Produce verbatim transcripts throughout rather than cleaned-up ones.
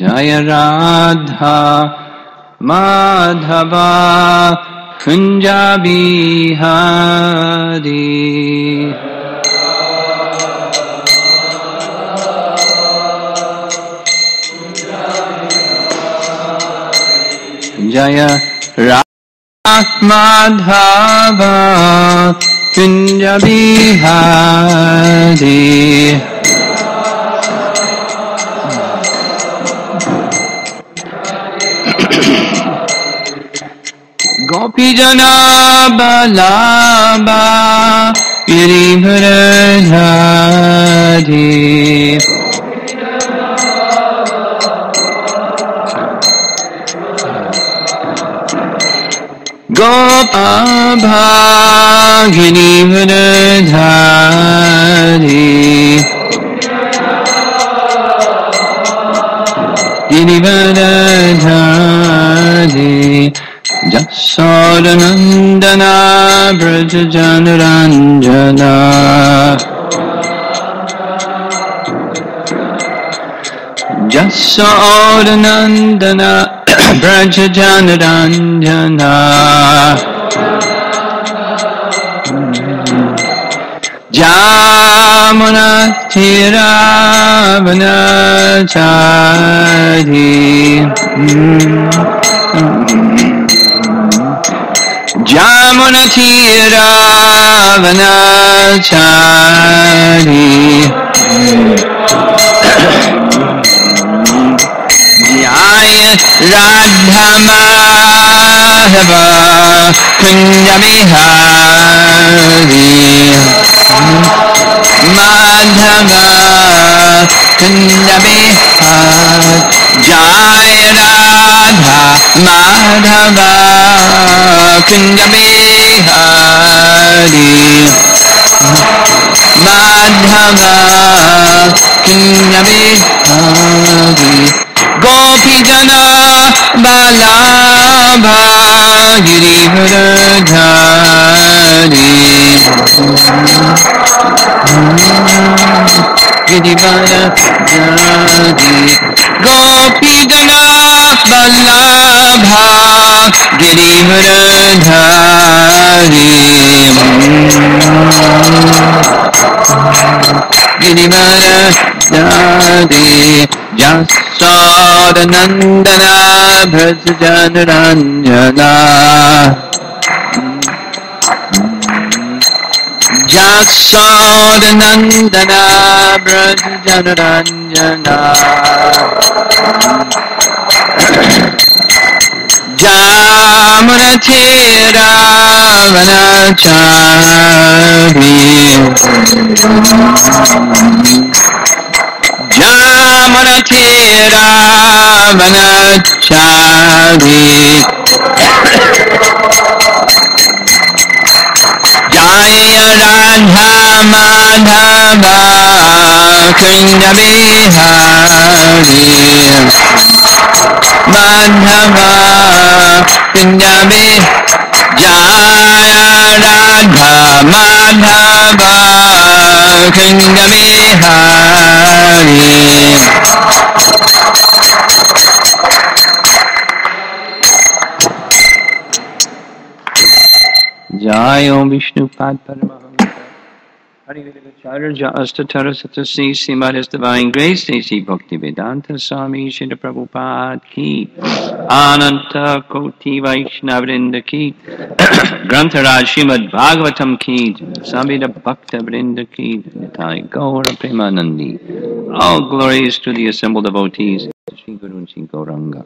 Jaya Radha Madhava Kunja Bihari. Jaya Radha Madhava Kunja Bihari. Gopi Jana Balaba Girivardhari. Gopabha Girivardhari. Girivardhari. Jasodanandana Brajajanaranjana. Jasodanandana Brajajanaranjana. Jamuna Thiravanachari. Jamuna Thiravanachari. Jaya Radha Madhava Kunja Bihari. Madhava Kunja Bihari. Jaya Radha Madhava Kunja Bihari. Madhava Kunja Bihari. Gopi Jana Balabha Girivardhari. Girivardhari. Gopi Jana Balabha Girivardhari. Girivardhari. Jasodanandana Brajajanaranjana. Jasodanandana Brajajanaranjana. Jamuna Thiravanachari. Jamuna Thiravanachari. Jaya Radha Madhava Kunja Bihari. Madhava Kunja Bihari. Jaya Radha Madhava Kunja Bihari. Jai Om Vishnu Pad Paramahamsa Hari Acharya Astatara Satasi Srimad His Divine Grace Desi Bhakti Vedanta Swami Srila Prabhupada Ki Ananta Koti Vaishnavrinda Ki Grantharaj Srimad Bhagavatam Ki Samveda Bhakta Vrinda Ki Nitai Gaura Premanandi. All glories to the assembled devotees Shri Guru and Shri Gauranga.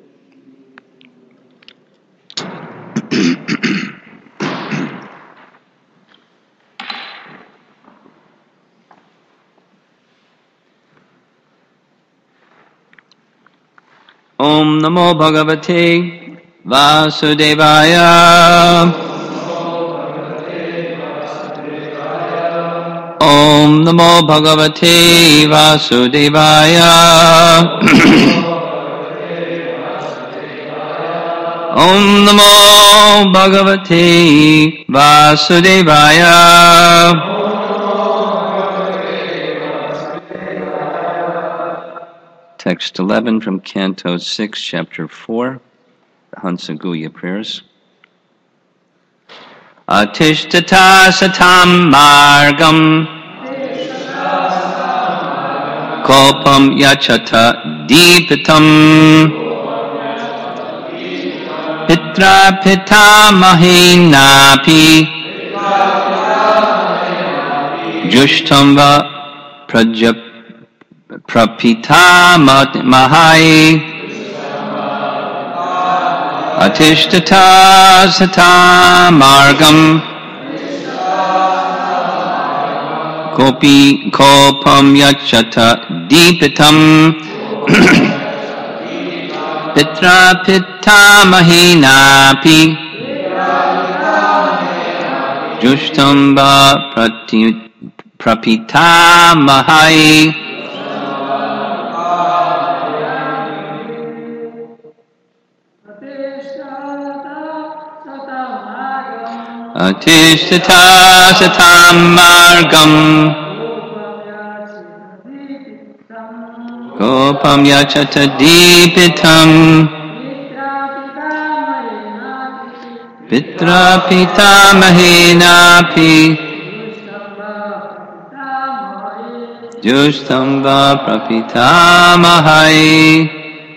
Om Namo Bhagavate Vasudevaya. Om Namo Bhagavate Vasudevaya. Om Namo Bhagavate Vasudevaya. Text eleven from Canto six, Chapter four, the Hansa Guhya prayers. Atishtata satam margam Kopam yachata deepitam Pitra pita mahinapi Jushtamba prajap prapita mahai Atishtata satam margam Kopi kopam yachata deepitam Pitra pita mahinapi Jushtamba prati prapita mahai Atishtata satam margam Kopam yachata deepitam Pitra pita mahinapi Jushtamba prapita mahai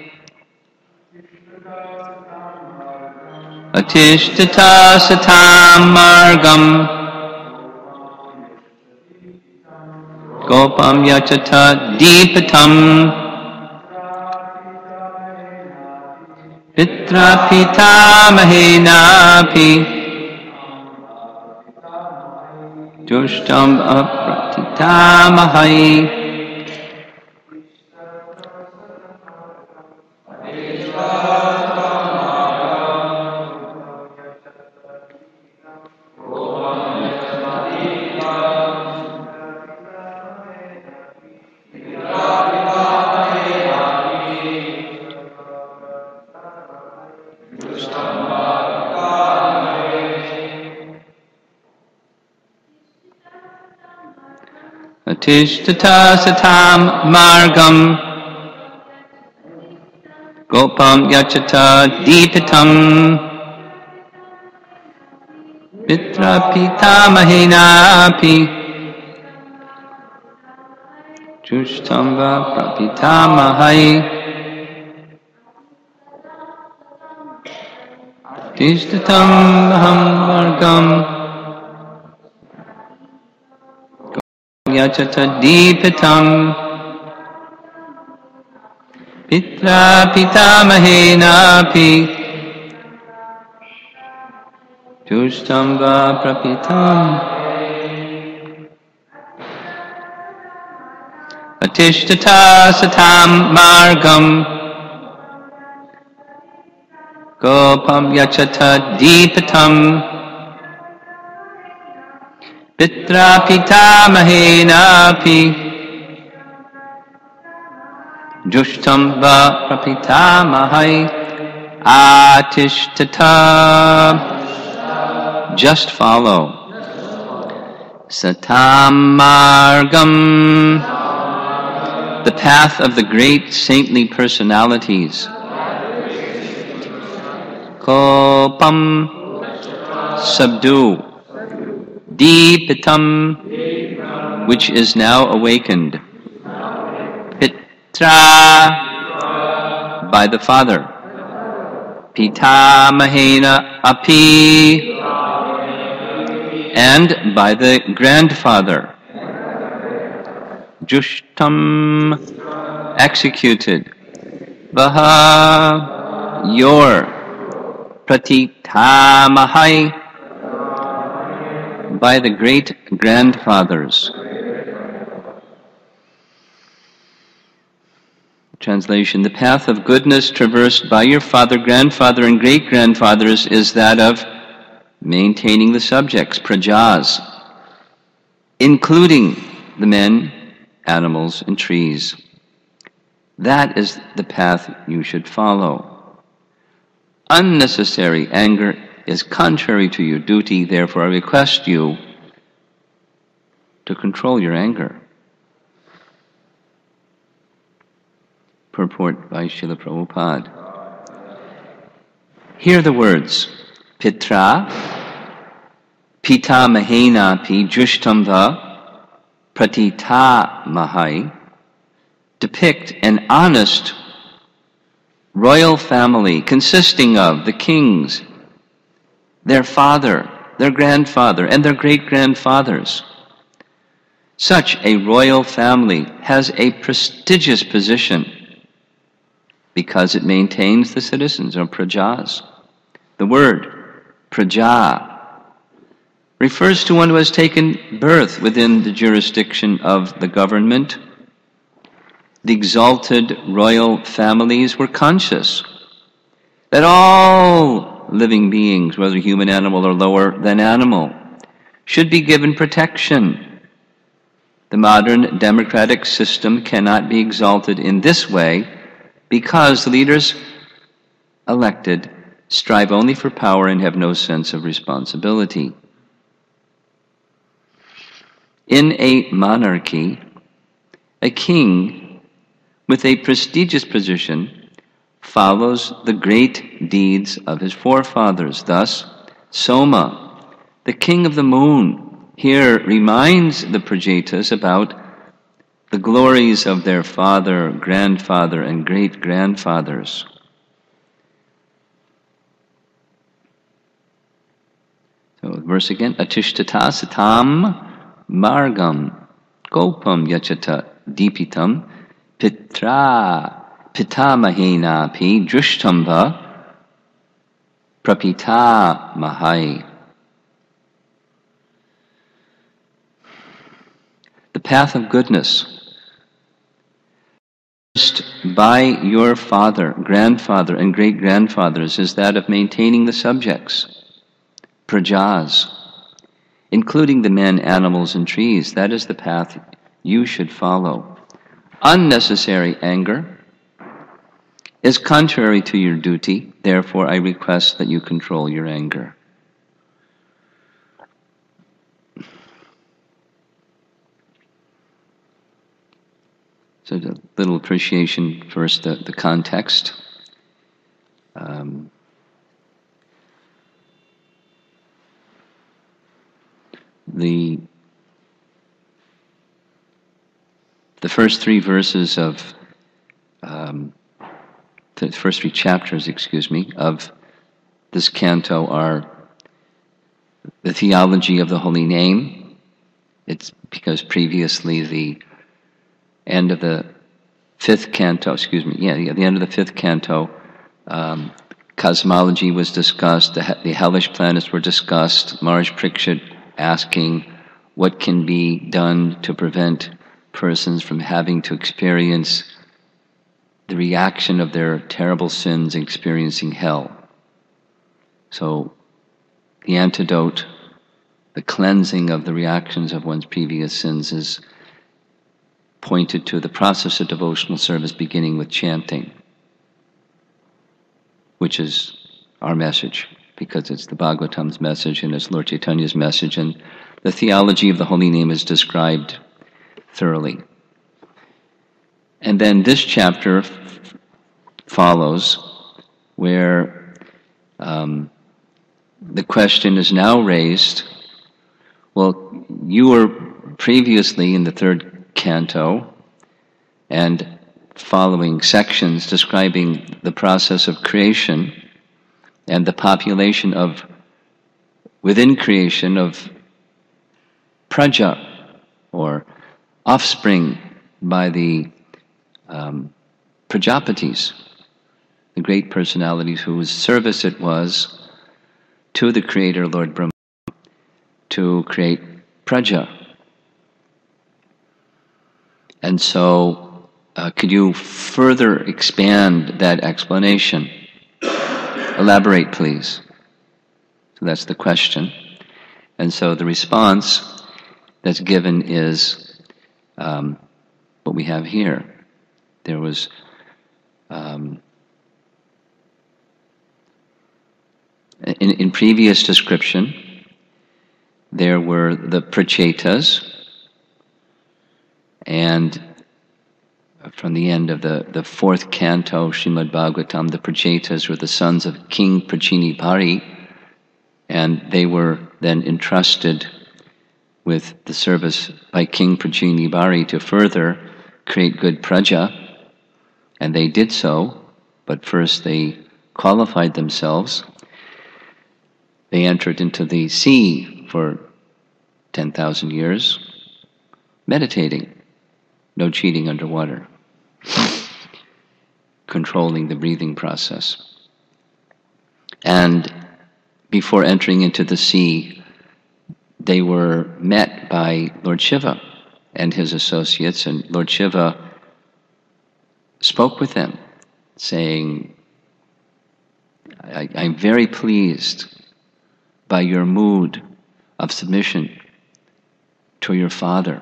Atishtata satam margam Gopam yachata deepitam Pitra pita mahinapi Jushtamba prapita mahai Atishtata satam margam Gopam yachata deepitam Pitra pita mahinapi Jushtamba prapita mahai Atishtata margam Yachata deepitam Pitra pita mahinapi Jushtamba prapitam Atishtata satam margam Gopam yachata deepitam Pitra pita mahinapi Jushtamba prapita mahai Atishtata. Just follow. Satam margam. The path of the great saintly personalities. Kopam. Subdue. Deepitam, which is now awakened. Pitra, by the father. Pitamahena api, and by the grandfather. Jushtam, executed. Vaha, your. Pratitamahai, by the great grandfathers. Translation: the path of goodness traversed by your father, grandfather, and great-grandfathers is that of maintaining the subjects, prajas, including the men, animals, and trees. That is the path you should follow. Unnecessary anger is contrary to your duty, therefore I request you to control your anger. Purport by Srila Prabhupada. Hear the words, Pitra, Pita Mahenapi Drishtamva Pratita Mahai, depict an honest royal family consisting of the kings, their father, their grandfather, and their great-grandfathers. Such a royal family has a prestigious position because it maintains the citizens, or prajas. The word praja refers to one who has taken birth within the jurisdiction of the government. The exalted royal families were conscious that all living beings, whether human, animal, or lower than animal, should be given protection. The modern democratic system cannot be exalted in this way because the leaders elected strive only for power and have no sense of responsibility. In a monarchy, a king with a prestigious position follows the great deeds of his forefathers. Thus, Soma, the king of the moon, here reminds the Prajetas about the glories of their father, grandfather, and great-grandfathers. So, verse again, Atishtata satam margam gopam yachata deepitam pitra pitamahena pi drishtamva prapita mahai. The path of goodness by your father, grandfather, and great-grandfathers is that of maintaining the subjects, prajas, including the men, animals, and trees. That is the path you should follow. Unnecessary anger is contrary to your duty. Therefore, I request that you control your anger. So a little appreciation first, the, the context. Um, the the first three verses of um, the first three chapters, excuse me, of this canto are the theology of the holy name. It's because previously the end of the fifth canto, excuse me, yeah, yeah the end of the fifth canto, um, cosmology was discussed, the, the hellish planets were discussed, Maharaj Parikshit asking what can be done to prevent persons from having to experience the reaction of their terrible sins and experiencing hell. So the antidote, the cleansing of the reactions of one's previous sins is pointed to the process of devotional service beginning with chanting, which is our message, because it's the Bhagavatam's message and it's Lord Chaitanya's message, and the theology of the holy name is described thoroughly. And then this chapter f- follows, where um, the question is now raised, well, you were previously in the third canto and following sections describing the process of creation and the population of, within creation, of praja, or offspring by the um, Prajapatis, the great personalities whose service it was to the Creator, Lord Brahma, to create praja. And so, uh, could you further expand that explanation? Elaborate, please. So that's the question. And so the response that's given is um, what we have here. There was um, in, in previous description, there were the prachetas, and from the end of the, the fourth canto, Srimad Bhagavatam, the Prachetas were the sons of King Prachinipari, and they were then entrusted with the service by King Prachinipari to further create good praja, and they did so, but first they qualified themselves. They entered into the sea for ten thousand years, meditating, no cheating underwater, controlling the breathing process. And before entering into the sea, they were met by Lord Shiva and his associates, and Lord Shiva spoke with them, saying, I, I'm very pleased by your mood of submission to your father.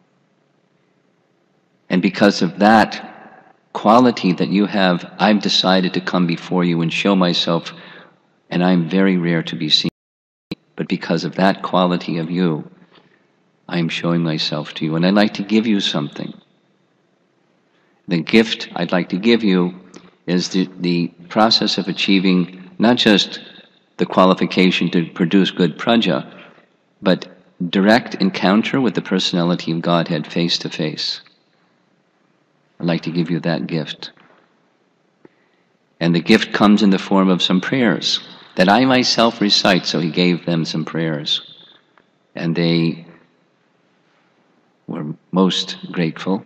And because of that quality that you have, I've decided to come before you and show myself, and I'm very rare to be seen. But because of that quality of you, I am showing myself to you, and I'd like to give you something. The gift I'd like to give you is the, the process of achieving not just the qualification to produce good praja, but direct encounter with the personality of Godhead face to face. I'd like to give you that gift. And the gift comes in the form of some prayers that I myself recite, so he gave them some prayers. And they were most grateful.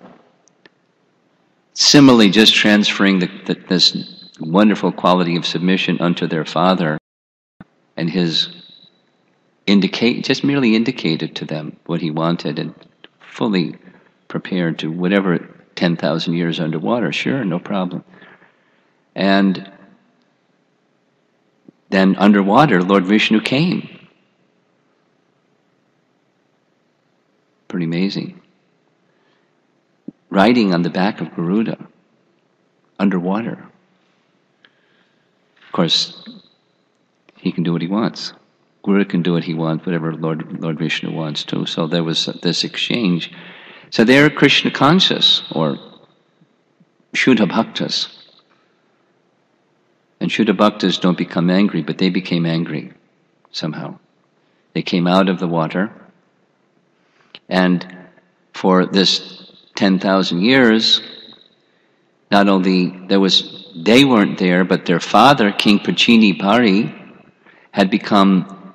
Similarly, just transferring the, the, this wonderful quality of submission unto their father, and his indicate just merely indicated to them what he wanted, and fully prepared to whatever ten thousand years underwater, sure, no problem. And then underwater, Lord Vishnu came. Pretty amazing. Riding on the back of Garuda, underwater. Of course, he can do what he wants. Garuda can do what he wants, whatever Lord Lord Vishnu wants to. So there was this exchange. So they're Krishna conscious, or Shuddha Bhaktas. And Shuddha Bhaktas don't become angry, but they became angry somehow. They came out of the water, and for this ten thousand years, not only there was, they weren't there, but their father, King Prachinipari, had become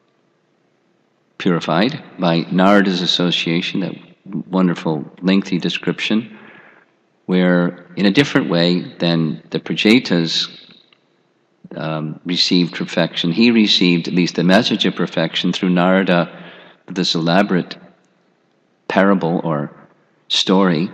purified by Narada's association, that wonderful lengthy description, where in a different way than the Prachetas um, received perfection, he received at least the message of perfection through Narada, this elaborate parable or story.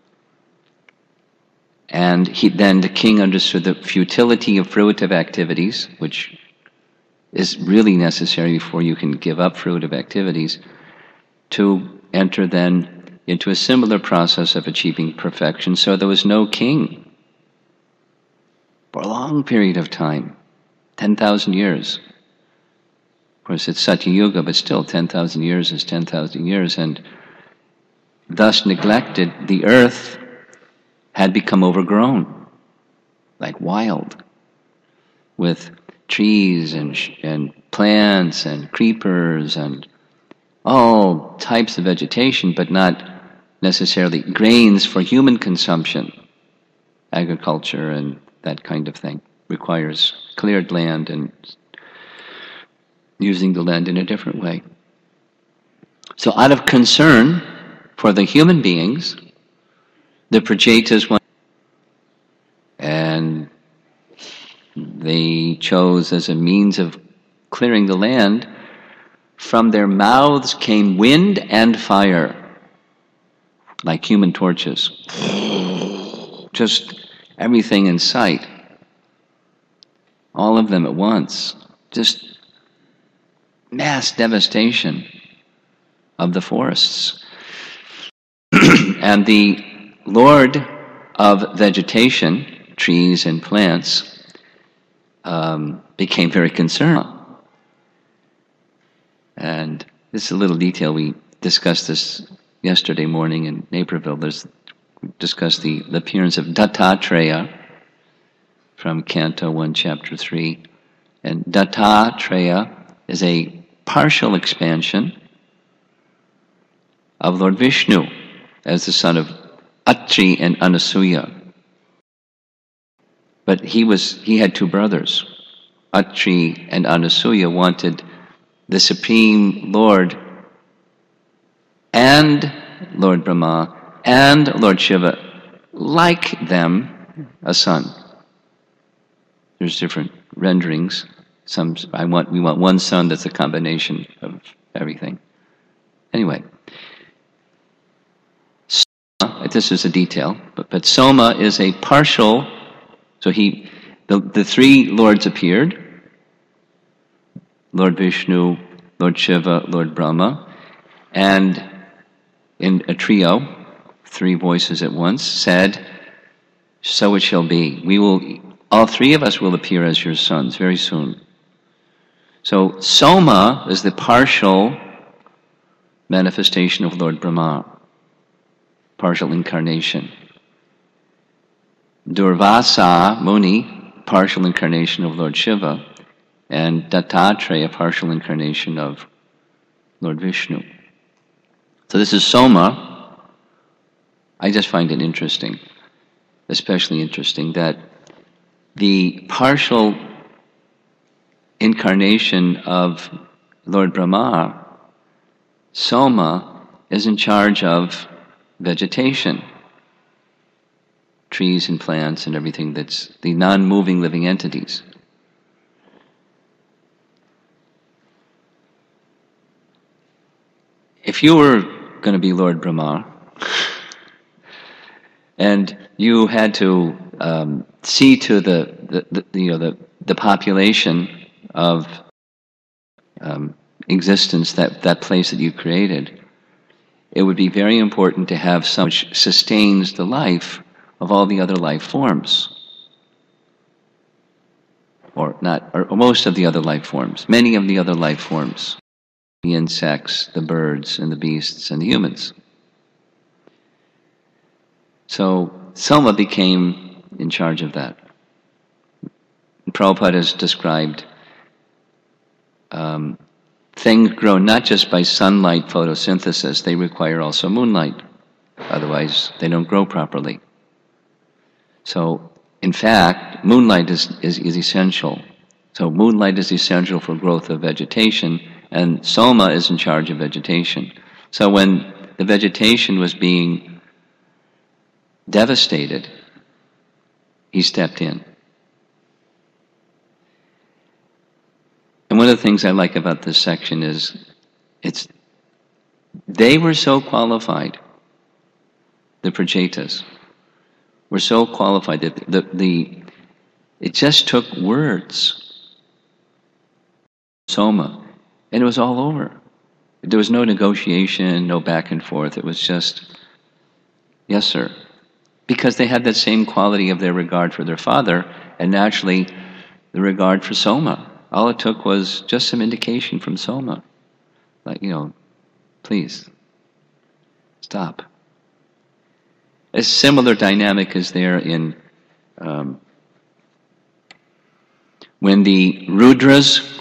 And he, then the king understood the futility of fruitive activities, which is really necessary before you can give up fruitive activities, to enter then into a similar process of achieving perfection. So there was no king for a long period of time, ten thousand years. Of course, it's Satya Yuga, but still ten thousand years is ten thousand years, and thus neglected, the earth had become overgrown, like wild, with trees and sh- and plants and creepers and all types of vegetation, but not necessarily grains for human consumption. Agriculture and that kind of thing requires cleared land and using the land in a different way. So out of concern for the human beings, the Prachetas went, and they chose as a means of clearing the land, from their mouths came wind and fire, like human torches. Just everything in sight. All of them at once. Just mass devastation of the forests. And the Lord of vegetation, trees and plants, um, became very concerned. And this is a little detail. We discussed this yesterday morning in Naperville. There's discuss the, the appearance of Dattatreya from Canto one, Chapter three. And Dattatreya is a partial expansion of Lord Vishnu as the son of Atri and Anasuya. But he was he had two brothers. Atri and Anasuya wanted the Supreme Lord and Lord Brahma and Lord Shiva, like them, a son. There's different renderings. Some I want we want one son that's a combination of everything. Anyway, Soma, this is a detail, but, but Soma is a partial. So he, the, the three lords appeared: Lord Vishnu, Lord Shiva, Lord Brahma, and in a trio, three voices at once, said, "So it shall be. We will, all three of us will appear as your sons very soon." So Soma is the partial manifestation of Lord Brahma, partial incarnation. Durvasa Muni, partial incarnation of Lord Shiva, and Dattatreya, partial incarnation of Lord Vishnu. So this is Soma. I just find it interesting, especially interesting, that the partial incarnation of Lord Brahma, Soma, is in charge of vegetation, trees and plants and everything that's the non-moving living entities. If you were going to be Lord Brahma and you had to um, see to the, the, the, the, you know, the, the population of um, existence, that, that place that you created, it would be very important to have some which sustains the life of all the other life forms. Or not, or most of the other life forms, many of the other life forms. The insects, the birds, and the beasts, and the humans. So Soma became in charge of that. Prabhupada has described um, things grow not just by sunlight photosynthesis, they require also moonlight. Otherwise, they don't grow properly. So, in fact, moonlight is, is, is essential. So moonlight is essential for growth of vegetation, and Soma is in charge of vegetation. So when the vegetation was being devastated, he stepped in. And one of the things I like about this section is it's they were so qualified, the Prachetas were so qualified that the, the it just took words, Soma, and it was all over. There was no negotiation, no back and forth. It was just, yes, sir. Because they had that same quality of their regard for their father, and naturally the regard for Soma. All it took was just some indication from Soma. Like, you know, please, stop. A similar dynamic is there in um, when the Rudras,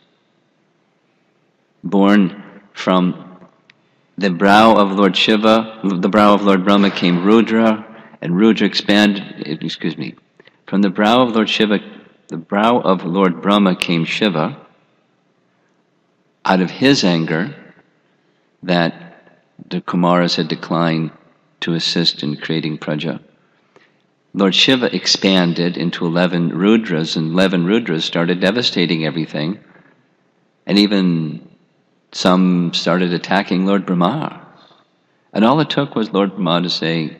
born from the brow of Lord Shiva, the brow of Lord Brahma came Rudra, and Rudra expanded, excuse me, from the brow of Lord Shiva, the brow of Lord Brahma came Shiva, out of his anger that the Kumaras had declined to assist in creating Praja. Lord Shiva expanded into eleven Rudras, and eleven Rudras started devastating everything, and even some started attacking Lord Brahma. And all it took was Lord Brahma to say,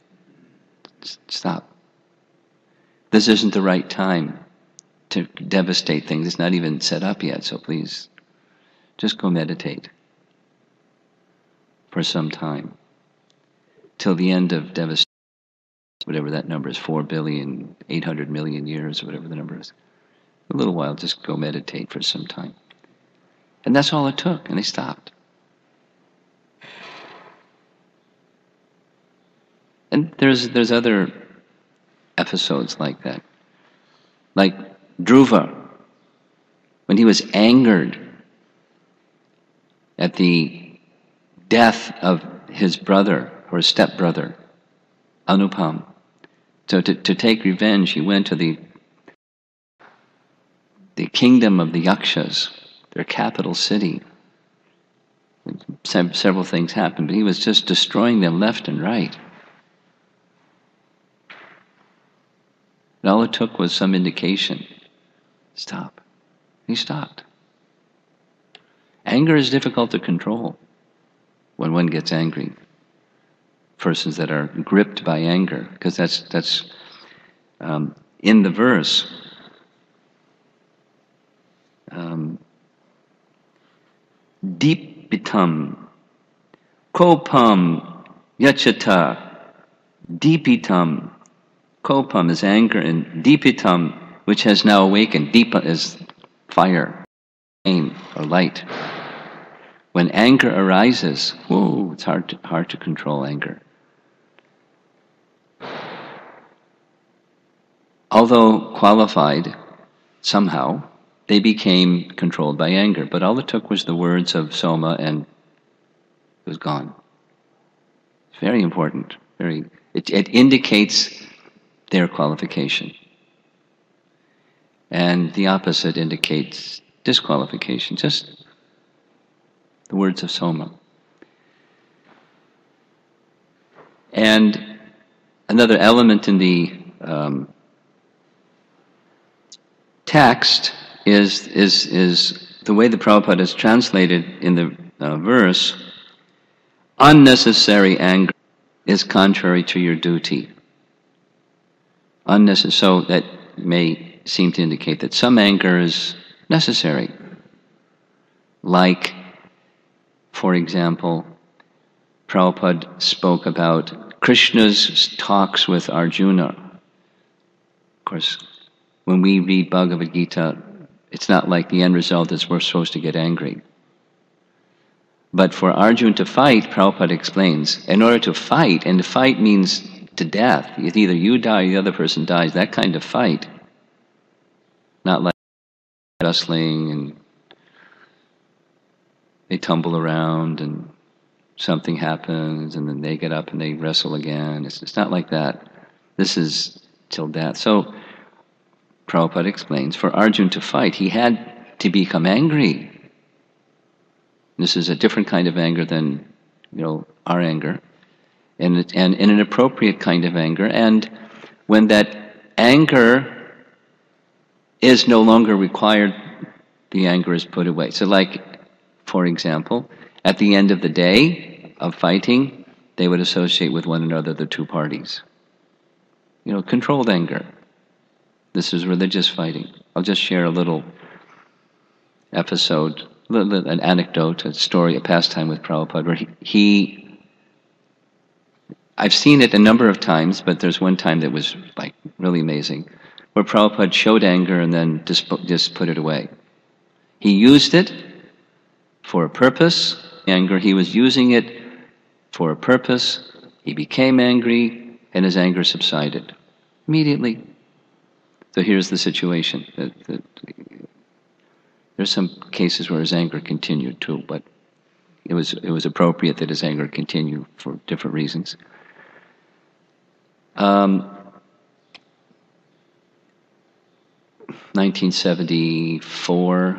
stop. This isn't the right time to devastate things. It's not even set up yet, so please, just go meditate for some time, till the end of devastation, whatever that number is, four billion, eight hundred million years, or whatever the number is. A little while, just go meditate for some time. And that's all it took, and they stopped. And there's there's other episodes like that. Like Dhruva, when he was angered at the death of his brother or stepbrother, Anupam. So to, to take revenge, he went to the the kingdom of the Yakshas, their capital city. Se- several things happened, but he was just destroying them left and right. And all it took was some indication. Stop. He stopped. Anger is difficult to control when one gets angry. Persons that are gripped by anger, because that's that's um, in the verse. Um, Deepitam, kopam, yachata, deepitam. Kopam is anger, and deepitam, which has now awakened. Deepa is fire, flame, or light. When anger arises, whoa, it's hard to, hard to control anger. Although qualified, somehow, they became controlled by anger. But all it took was the words of Soma, and it was gone. It's very important. Very. It, it indicates their qualification. And the opposite indicates disqualification. Just the words of Soma. And another element in the um, text is is is the way the Prabhupada is translated in the uh, verse. Unnecessary anger is contrary to your duty. Unnecessary. So that may seem to indicate that some anger is necessary. Like, for example, Prabhupada spoke about Krishna's talks with Arjuna. Of course, when we read Bhagavad Gita, it's not like the end result is we're supposed to get angry. But for Arjuna to fight, Prabhupada explains, in order to fight, and to fight means to death, it's either you die or the other person dies, that kind of fight. Not like wrestling and they tumble around and something happens and then they get up and they wrestle again. It's, it's not like that. This is till death. So Prabhupada explains, for Arjuna to fight, he had to become angry. This is a different kind of anger than, you know, our anger, and it, and in an appropriate kind of anger. And when that anger is no longer required, the anger is put away. So, like, for example, at the end of the day of fighting, they would associate with one another the two parties. You know, controlled anger. This is religious fighting. I'll just share a little episode, an anecdote, a story, a pastime with Prabhupada, where he, he I've seen it a number of times, but there's one time that was like really amazing, where Prabhupada showed anger and then just, just put it away. He used it for a purpose, anger, he was using it for a purpose, he became angry, and his anger subsided immediately. So here's the situation. That, that, there's some cases where his anger continued too, but it was it was appropriate that his anger continue for different reasons. Um, nineteen seventy-four,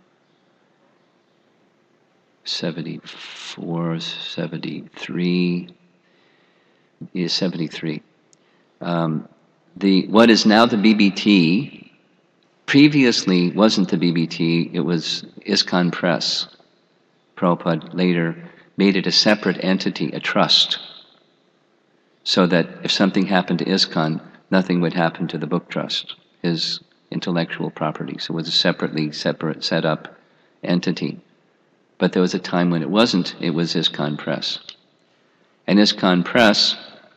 seventy-four, seventy-three, yeah, seventy-three. Um, the what is now the B B T previously wasn't the B B T, it was ISKCON Press. Prabhupada later made it a separate entity, a trust, so that if something happened to ISKCON, nothing would happen to the book trust, his intellectual property. So it was a separately separate set up entity. But there was a time when it wasn't, it was ISKCON Press. And ISKCON Press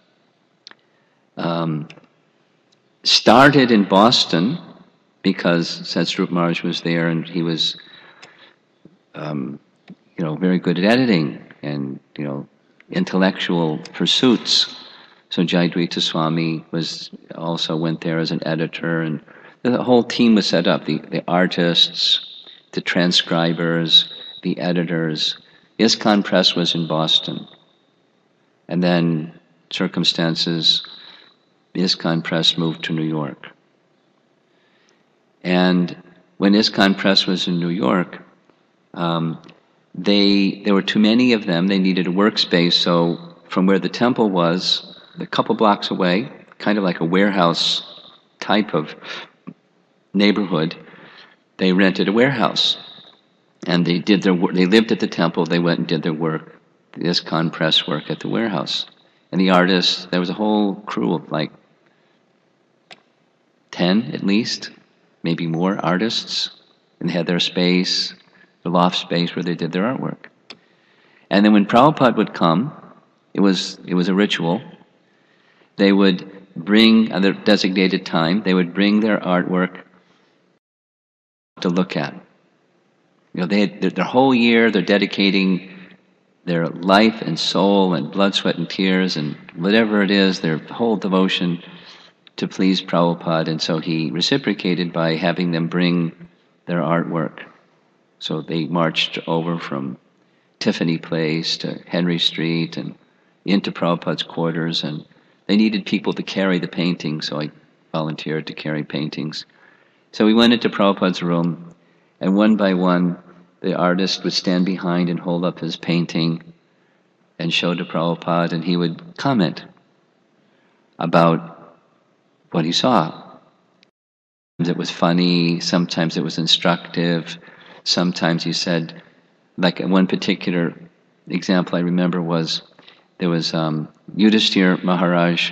um, started in Boston because Satsrup Maharaj was there and he was um, you know, very good at editing and, you know, intellectual pursuits. So Jayadvaita Swami was also went there as an editor, and the whole team was set up, the, the artists, the transcribers, the editors. ISKCON Press was in Boston. And then circumstances, ISKCON Press moved to New York. And when ISKCON Press was in New York, um, they there were too many of them. They needed a workspace, so from where the temple was, a couple blocks away, kind of like a warehouse type of neighborhood, they rented a warehouse. And they did their work. They lived at the temple, they went and did their work, the ISKCON Press work at the warehouse. And the artists, there was a whole crew of like ten at least, maybe more artists, and they had their space, the loft space where they did their artwork. And then when Prabhupada would come, it was it was a ritual. They would bring, at their designated time, they would bring their artwork to look at. You know, they had, their, their whole year, they're dedicating their life and soul and blood, sweat, and tears and whatever it is, their whole devotion to please Prabhupada. And so he reciprocated by having them bring their artwork. So they marched over from Tiffany Place to Henry Street and into Prabhupada's quarters, and they needed people to carry the paintings, so I volunteered to carry paintings. So we went into Prabhupada's room, and one by one, the artist would stand behind and hold up his painting and show to Prabhupada, and he would comment about what he saw. Sometimes it was funny, sometimes it was instructive, sometimes he said, like one particular example I remember was, there was um, Yudhishthira Maharaj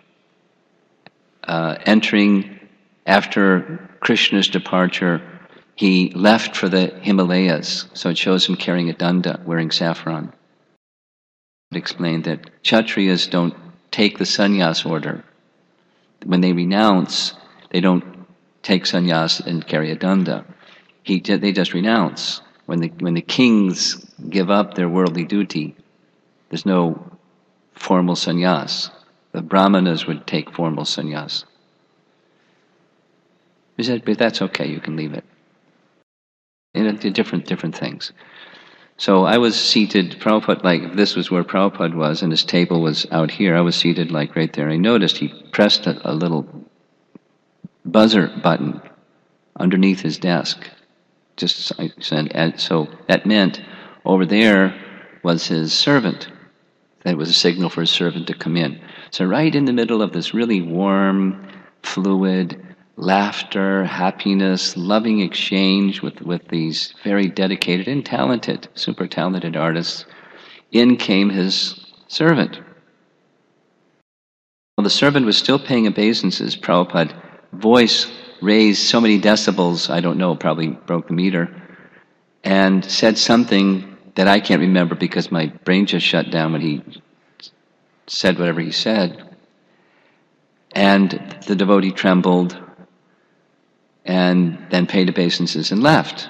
uh, entering after Krishna's departure. He left for the Himalayas, so it shows him carrying a danda, wearing saffron. It explained that Kshatriyas don't take the sannyas order. When they renounce, they don't take sannyas and carry a danda. He, they just renounce. When the, when the kings give up their worldly duty, there's no formal sannyas. The brahmanas would take formal sannyas. He said, but that's okay, you can leave it. And different different things. So I was seated, Prabhupada, like if this was where Prabhupada was and his table was out here, I was seated like right there. I noticed he pressed a, a little buzzer button underneath his desk. Just and so that meant over there was his servant. That was a signal for his servant to come in. So right in the middle of this really warm, fluid, laughter, happiness, loving exchange with, with these very dedicated and talented, super talented artists, in came his servant. Well, the servant was still paying obeisances. Prabhupada's voice raised so many decibels, I don't know, probably broke the meter, and said something that I can't remember because my brain just shut down when he said whatever he said. And the devotee trembled and then paid obeisances and left.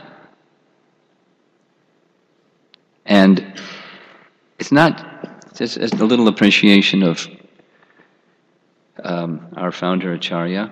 And it's not just a little appreciation of um, our founder Acharya.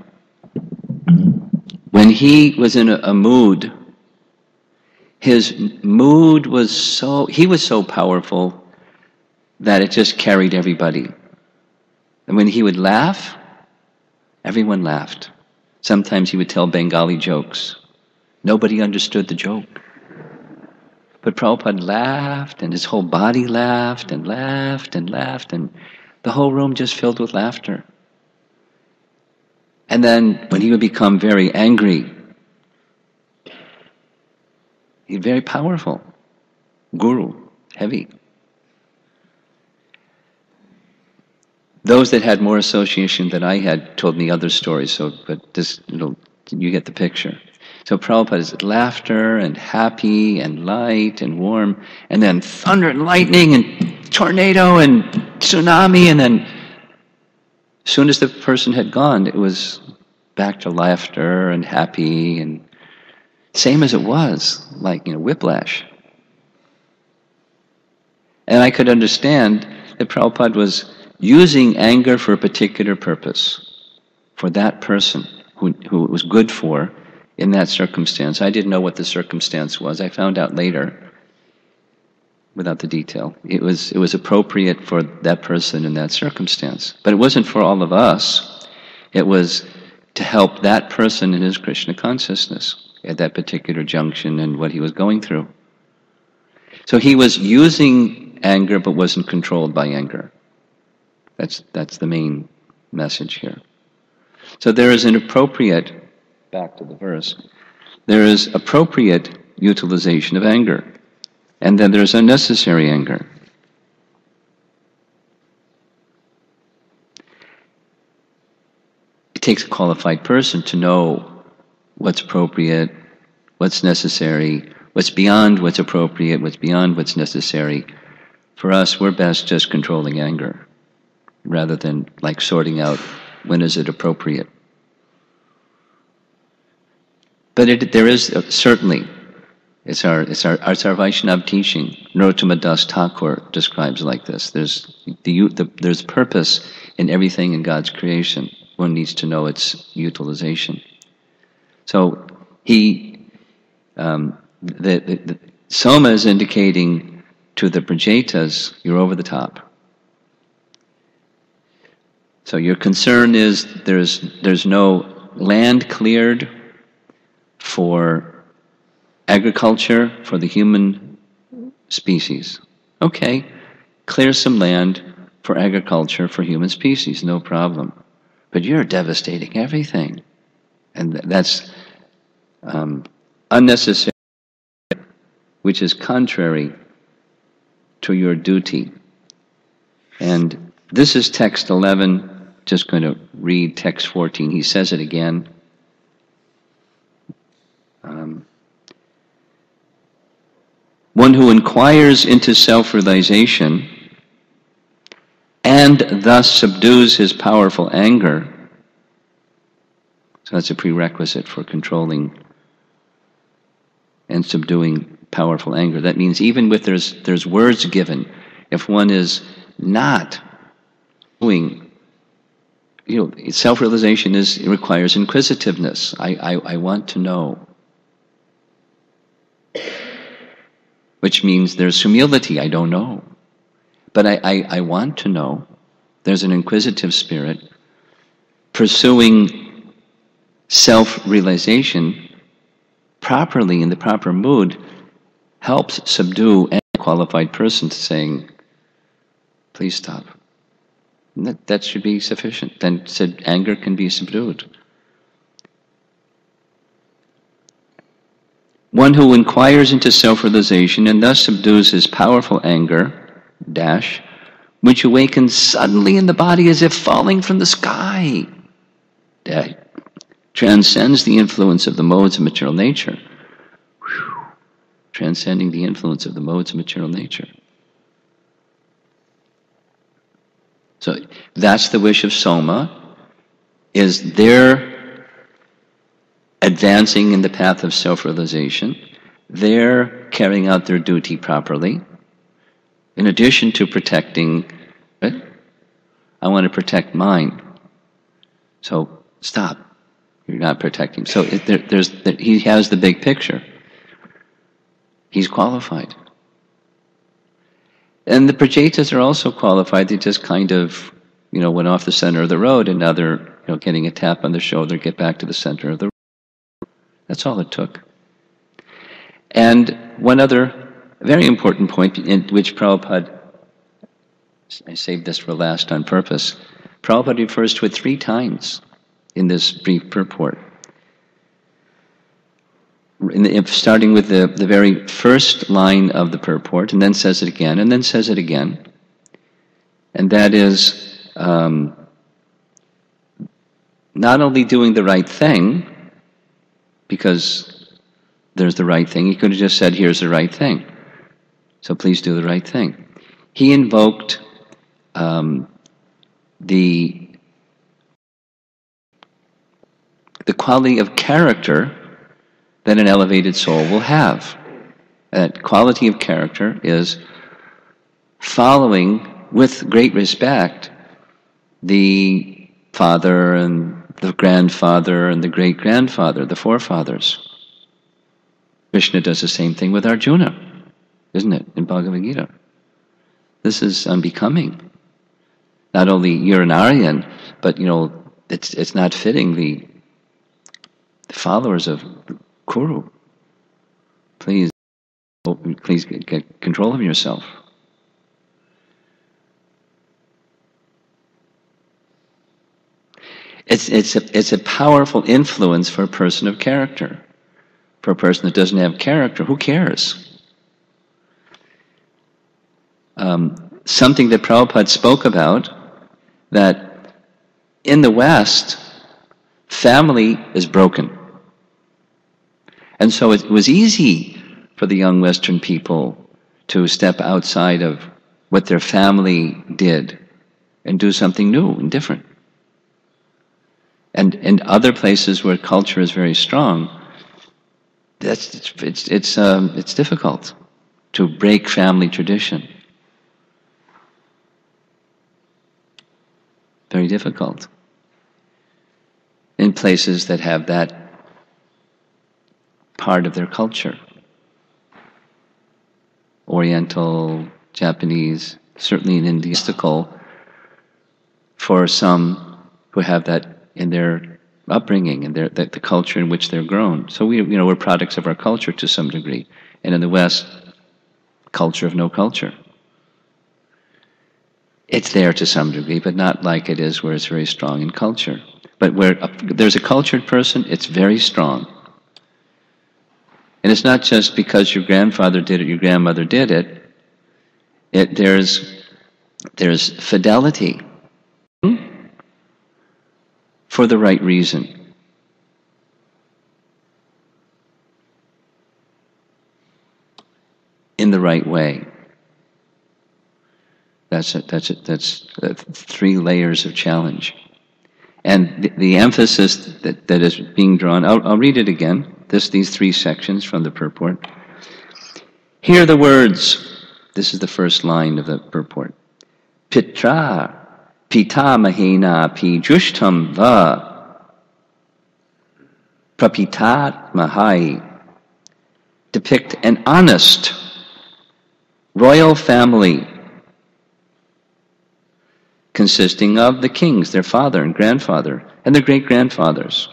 When he was in a, a mood, his mood was so, he was so powerful that it just carried everybody. And when he would laugh, everyone laughed. Sometimes he would tell Bengali jokes. Nobody understood the joke. But Prabhupada laughed, and his whole body laughed, and laughed, and laughed, and the whole room just filled with laughter. And then when he would become very angry, he's very powerful. Guru, heavy. Those that had more association than I had told me other stories, so but this, you know, you get the picture. So Prabhupada is laughter and happy and light and warm, and then thunder and lightning and tornado and tsunami, and then as soon as the person had gone, it was back to laughter and happy, and same as it was, like, you know, whiplash. And I could understand that Prabhupada was using anger for a particular purpose, for that person who, who it was good for in that circumstance. I didn't know what the circumstance was. I found out later, without the detail. It was, it was appropriate for that person in that circumstance. But it wasn't for all of us. It was to help that person in his Krishna consciousness at that particular junction and what he was going through. So he was using anger but wasn't controlled by anger. That's, that's the main message here. So there is an appropriate, back to the verse, there is appropriate utilization of anger. And then there's unnecessary anger. It takes a qualified person to know what's appropriate, what's necessary, what's beyond what's appropriate, what's beyond what's necessary. For us, we're best just controlling anger, rather than like sorting out when is it appropriate. But it, there is uh, certainly, it's our, it's our, it's our Vaishnava teaching. Narottama Das Thakur describes it like this. There's, the, the, there's purpose in everything in God's creation. One needs to know its utilization. So he, um, the, the, the Soma is indicating to the Prajetas, you're over the top. So your concern is there's there's no land cleared for agriculture for the human species. Okay, clear some land for agriculture for human species, no problem. But you're devastating everything. And that's um, unnecessary, which is contrary to your duty. And this is text eleven. Just going to read text fourteen. He says it again. Um, one who inquires into self-realization and thus subdues his powerful anger. So that's a prerequisite for controlling and subduing powerful anger. That means even with there's there's words given, if one is not doing, you know, self-realization is it requires inquisitiveness. I, I, I want to know. Which means there's humility, I don't know. But I, I, I want to know. There's an inquisitive spirit. Pursuing self-realization properly in the proper mood helps subdue any qualified person to saying, please stop. That, that should be sufficient. Then said anger can be subdued. One who inquires into self-realization and thus subdues his powerful anger, dash, which awakens suddenly in the body as if falling from the sky, dash, transcends the influence of the modes of material nature. Whew. Transcending the influence of the modes of material nature. So that's the wish of Soma, is their advancing in the path of self-realization, they're carrying out their duty properly, in addition to protecting, right? I want to protect mine. So stop, you're not protecting. So it, there, there's, there, he has the big picture. He's qualified. And the Prajetas are also qualified. They just kind of, you know, went off the center of the road, and now they're, you know, getting a tap on the shoulder, get back to the center of the road. That's all it took. And one other very important point, in which Prabhupada, I saved this for last on purpose, Prabhupada refers to it three times in this brief purport. In the, starting with the, the very first line of the purport, and then says it again, and then says it again. And that is um, not only doing the right thing, because there's the right thing. He could have just said, here's the right thing. So please do the right thing. He invoked um, the, the quality of character that an elevated soul will have. That quality of character is following with great respect the father and the grandfather and the great-grandfather, the forefathers. Krishna does the same thing with Arjuna, isn't it, in Bhagavad Gita? This is unbecoming. Not only you're an Aryan, but you know, it's it's not fitting the, the followers of Kuru. Please, please get, get control of yourself. It's it's a it's a powerful influence for a person of character. For a person that doesn't have character, who cares? Um, something that Prabhupada spoke about, that in the West, family is broken. And so it was easy for the young Western people to step outside of what their family did and do something new and different. And in other places where culture is very strong, that's it's it's it's, um, it's difficult to break family tradition. Very difficult. In places that have that part of their culture. Oriental, Japanese, certainly in India, for some who have that in their upbringing and their the, the culture in which they're grown. So we, you know, we're products of our culture to some degree. And in the West, culture of no culture. It's there to some degree, but not like it is where it's very strong in culture. But where a, there's a cultured person, it's very strong. And it's not just because your grandfather did it, your grandmother did it. It there's there's fidelity for the right reason. In the right way. That's it. That's it. That's uh, three layers of challenge, and the, the emphasis that, that is being drawn. I'll, I'll read it again. This these three sections from the purport. Hear the words. This is the first line of the purport. Pitra, pita mahena pi jushtam va prapitat mahai. Depict an honest royal family consisting of the kings, their father and grandfather, and their great-grandfathers.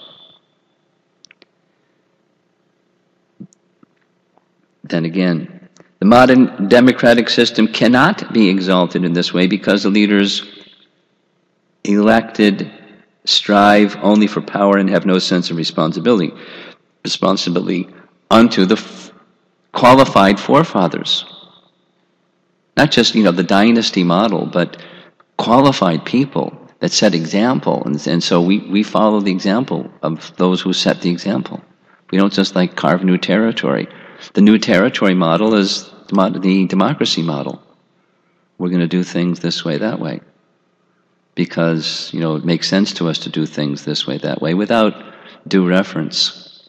Then again, the modern democratic system cannot be exalted in this way because the leaders elected strive only for power and have no sense of responsibility. Responsibility unto the f- qualified forefathers. Not just, you know, the dynasty model, but qualified people that set example, and, and so we, we follow the example of those who set the example. We don't just like carve new territory. The new territory model is the democracy model. We're going to do things this way, that way, because, you know, it makes sense to us to do things this way, that way, without due reference.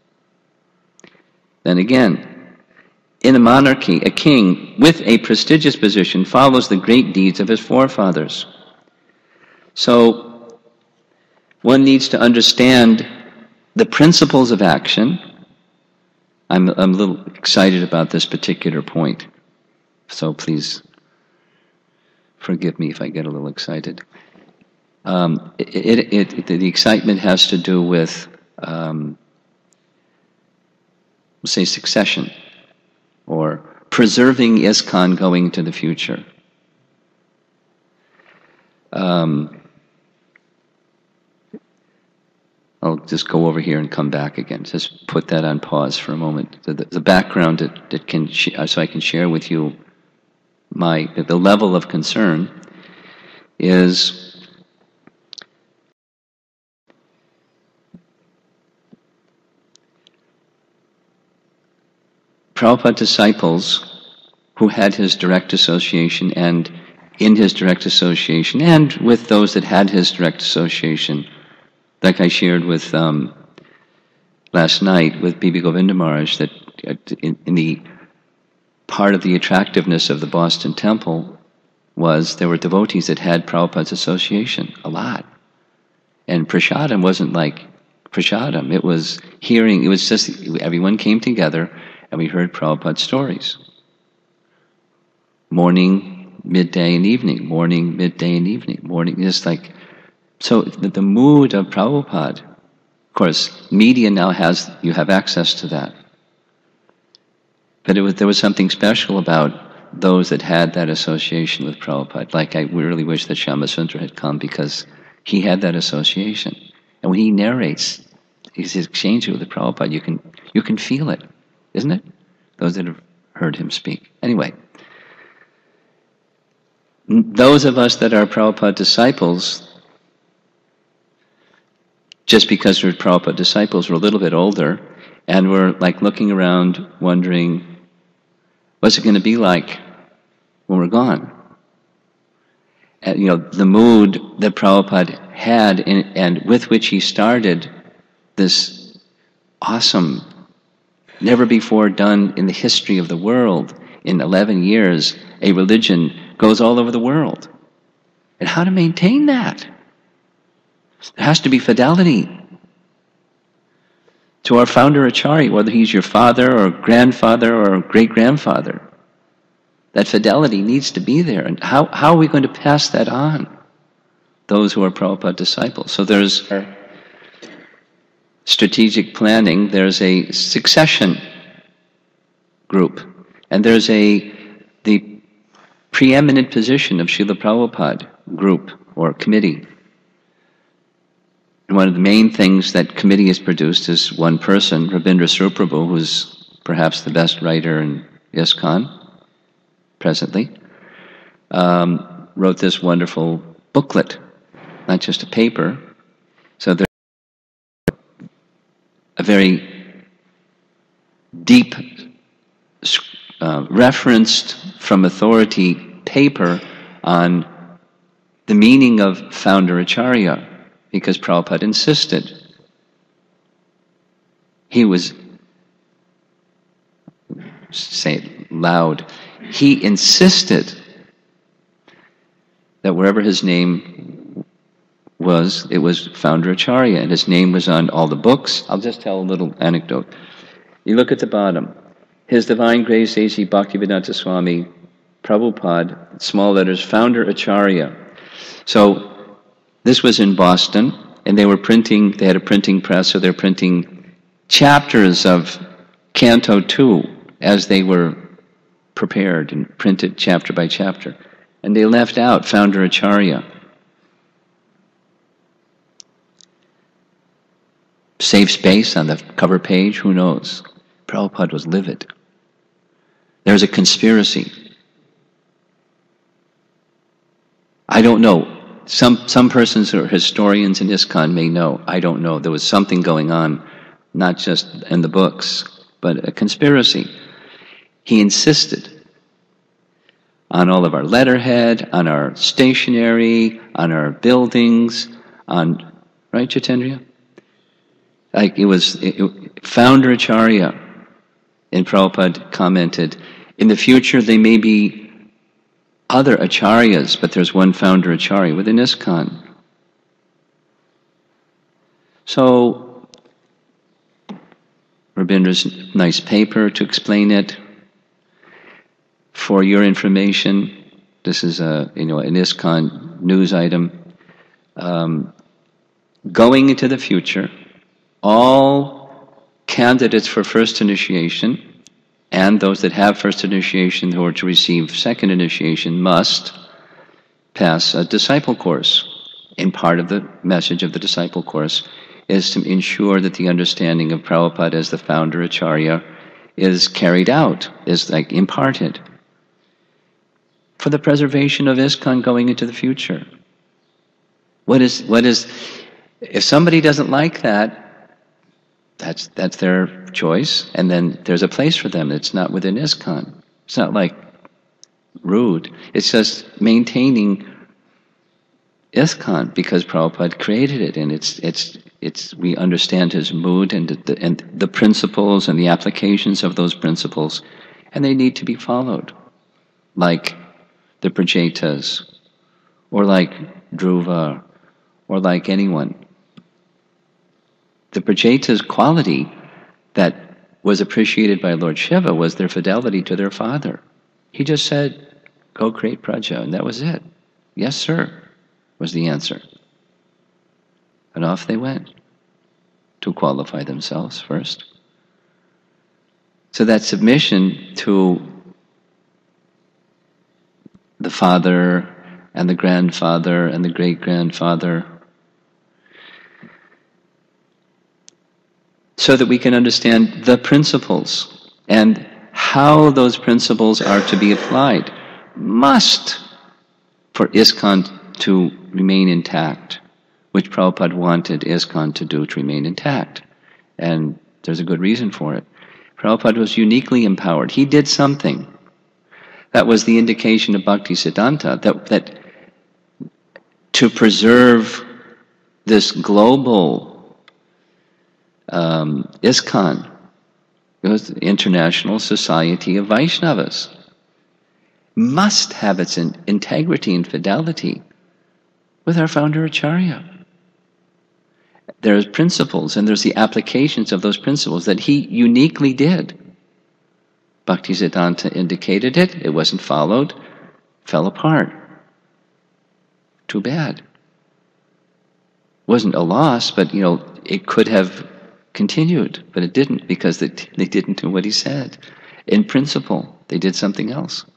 Then again, in a monarchy, a king with a prestigious position follows the great deeds of his forefathers. So one needs to understand the principles of action. I'm, I'm a little excited about this particular point, so please forgive me if I get a little excited. Um, it, it, it, the excitement has to do with, um, say, succession, or preserving ISKCON going into the future. Um, I'll just go over here and come back again. Just put that on pause for a moment. The, the, the background that, that can sh- so I can share with you my the level of concern is Prabhupada disciples who had his direct association, and in his direct association, and with those that had his direct association, like I shared with um, last night with B B Govinda Maharaj, that in, in the part of the attractiveness of the Boston Temple was there were devotees that had Prabhupada's association, a lot. And prasadam wasn't like prasadam. It was hearing, it was just, everyone came together and we heard Prabhupada's stories. Morning, midday, and evening. Morning, midday, and evening. Morning, just like, so the, the mood of Prabhupada, of course, media now has, you have access to that. But it was, there was something special about those that had that association with Prabhupada. Like, I really wish that Shyamasundar had come, because he had that association. And when he narrates his exchange with the Prabhupada, you can, you can feel it, isn't it? Those that have heard him speak. Anyway, those of us that are Prabhupada disciples, just because we're Prabhupada disciples, we're a little bit older, and we're like looking around wondering, what's it going to be like when we're gone? And, you know, the mood that Prabhupada had in, and with which he started this awesome, never before done in the history of the world, in eleven years, a religion goes all over the world. And how to maintain that? There has to be fidelity to our founder Acharya, whether he's your father or grandfather or great-grandfather. That fidelity needs to be there. And how, how are we going to pass that on? Those who are Prabhupada disciples. So there's strategic planning, there's a succession group, and there's a the preeminent position of Srila Prabhupada group or committee. And one of the main things that committee has produced is one person, Rabindra Suprabhu, who's perhaps the best writer in ISKCON presently, um, wrote this wonderful booklet, not just a paper. So there's a very deep, uh, referenced from authority paper on the meaning of founder Acharya, because Prabhupada insisted. He was, say it loud, he insisted that wherever his name was, it was founder Acharya, and his name was on all the books. I'll just tell a little anecdote. You look at the bottom, His Divine Grace A C Bhaktivedanta Swami Prabhupada, small letters, founder Acharya. So this was in Boston, and they were printing, they had a printing press, so they're printing chapters of Canto two as they were prepared and printed chapter by chapter. And they left out founder Acharya. Save space on the cover page, who knows? Prabhupada was livid. There's a conspiracy. I don't know. Some some persons who are historians in ISKCON may know. I don't know. There was something going on, not just in the books, but a conspiracy. He insisted on all of our letterhead, on our stationery, on our buildings, on, right, Chaitanya? Like it was, it, it, founder Acharya, and Prabhupada commented, in the future there may be other acharyas, but there's one founder Acharya within ISKCON. So, Rabindra's nice paper to explain it. For your information, this is a, you know, an ISKCON news item. Um, going into the future, all candidates for first initiation and those that have first initiation who are to receive second initiation must pass a disciple course. And part of the message of the disciple course is to ensure that the understanding of Prabhupada as the founder Acharya is carried out, is like imparted, for the preservation of ISKCON going into the future. What is, what is, if somebody doesn't like that, that's that's their choice, and then there's a place for them. It's not within ISKCON. It's not like rude. It's just maintaining ISKCON because Prabhupada created it, and it's it's it's we understand his mood and the, and the principles and the applications of those principles, and they need to be followed. Like the Prachetas, or like Dhruva, or like anyone. The Prachetas' quality that was appreciated by Lord Shiva was their fidelity to their father. He just said, go create Praja, and that was it. Yes, sir, was the answer. And off they went to qualify themselves first. So that submission to the father and the grandfather and the great-grandfather, so that we can understand the principles and how those principles are to be applied, must, for ISKCON to remain intact, which Prabhupada wanted ISKCON to do, to remain intact. And there's a good reason for it. Prabhupada was uniquely empowered. He did something. That was the indication of Bhaktisiddhanta, that, that to preserve this global um, ISKCON, it was the International Society of Vaishnavas, must have its in integrity and fidelity with our founder Acharya. There's principles and there's the applications of those principles that he uniquely did. Bhaktisiddhanta indicated it, it wasn't followed, fell apart. Too bad. Wasn't a loss, but you know, it could have continued, but it didn't, because they, they didn't do what he said. In principle, they did something else.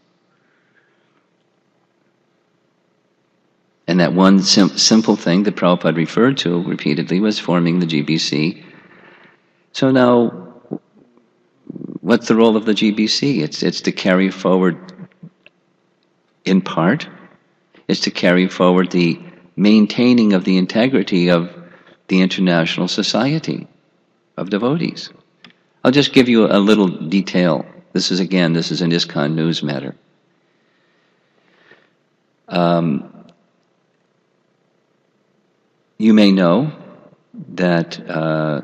And that one sim simple thing that Prabhupada referred to repeatedly was forming the G B C. So now, what's the role of the G B C? It's, it's to carry forward, in part, it's to carry forward the maintaining of the integrity of the International Society of Devotees. I'll just give you a little detail. This is, again, this is an ISKCON news matter. Um, you may know that uh,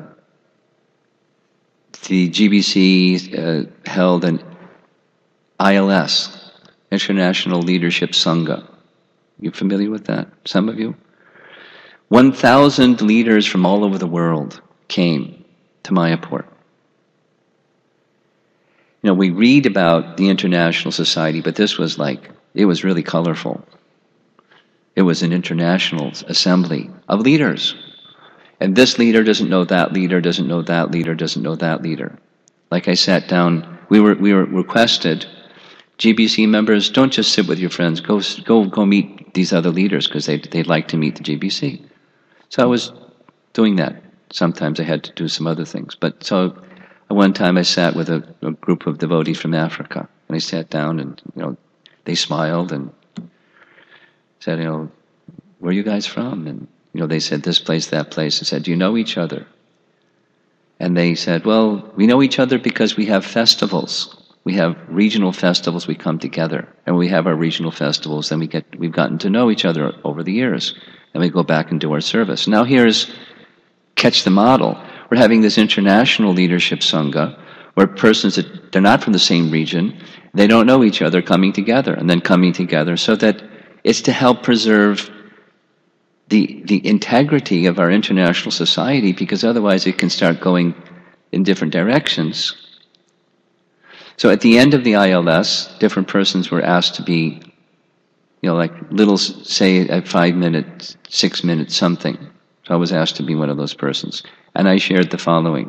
the G B C uh, held an I L S, International Leadership Sangha. You familiar with that? Some of you? one thousand leaders from all over the world came to Mayapur. You know, we read about the International Society, but this was like, it was really colorful. It was an international assembly of leaders. And this leader doesn't know that leader, doesn't know that leader, doesn't know that leader. Like I sat down, we were, we were requested, G B C members, don't just sit with your friends, go, go, go meet these other leaders, because they'd, they'd like to meet the G B C. So I was doing that. Sometimes I had to do some other things. But so one time I sat with a, a group of devotees from Africa, and I sat down, and you know, they smiled and said, you know, where are you guys from? And you know, they said this place, that place. I said, do you know each other? And they said, well, we know each other because we have festivals. We have regional festivals, we come together. And we have our regional festivals, then we get, we've gotten to know each other over the years. And we go back and do our service. Now here's, catch the model. We're having this international leadership sangha, where persons that, they're not from the same region, they don't know each other, coming together, and then coming together, so that it's to help preserve the, the integrity of our international society, because otherwise it can start going in different directions. So at the end of the I L S, different persons were asked to be, you know, like little, say at five minutes, six minutes, something. So I was asked to be one of those persons. And I shared the following.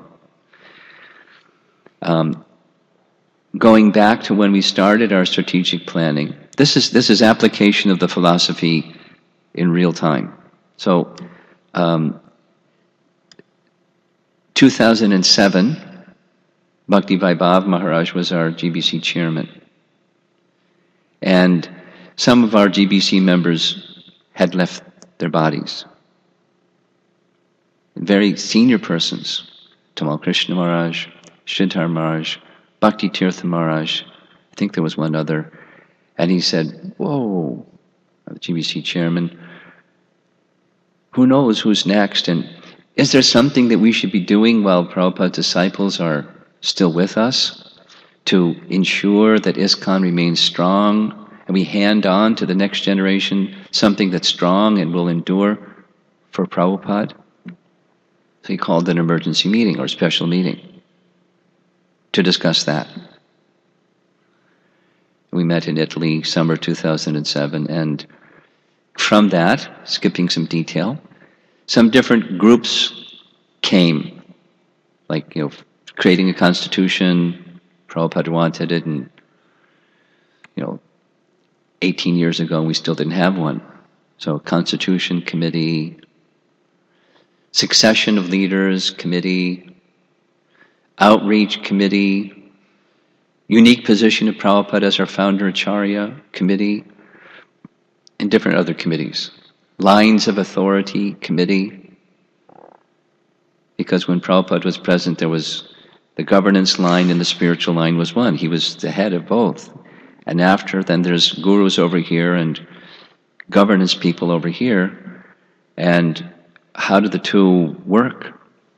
Um, going back to when we started our strategic planning, this is, this is application of the philosophy in real time. So, um, two thousand seven, Bhakti Vaibhav Maharaj was our G B C chairman. And some of our G B C members had left their bodies. Very senior persons, Tamal Krishna Maharaj, Sridhar Maharaj, Bhakti Tirtha Maharaj, I think there was one other. And he said, whoa, the G B C chairman, who knows who's next? And is there something that we should be doing while Prabhupada's disciples are still with us to ensure that ISKCON remains strong and we hand on to the next generation something that's strong and will endure for Prabhupada. So he called an emergency meeting or special meeting to discuss that. We met in Italy, summer two thousand seven, and from that, skipping some detail, some different groups came, like, you know, creating a constitution. Prabhupada wanted it, and, you know, eighteen years ago, we still didn't have one. So, constitution committee, succession of leaders committee, outreach committee, unique position of Prabhupada as our founder Acharya committee, and different other committees. Lines of authority committee, because when Prabhupada was present, there was the governance line and the spiritual line was one. He was the head of both. And after, then there's gurus over here and governance people over here. And how do the two work?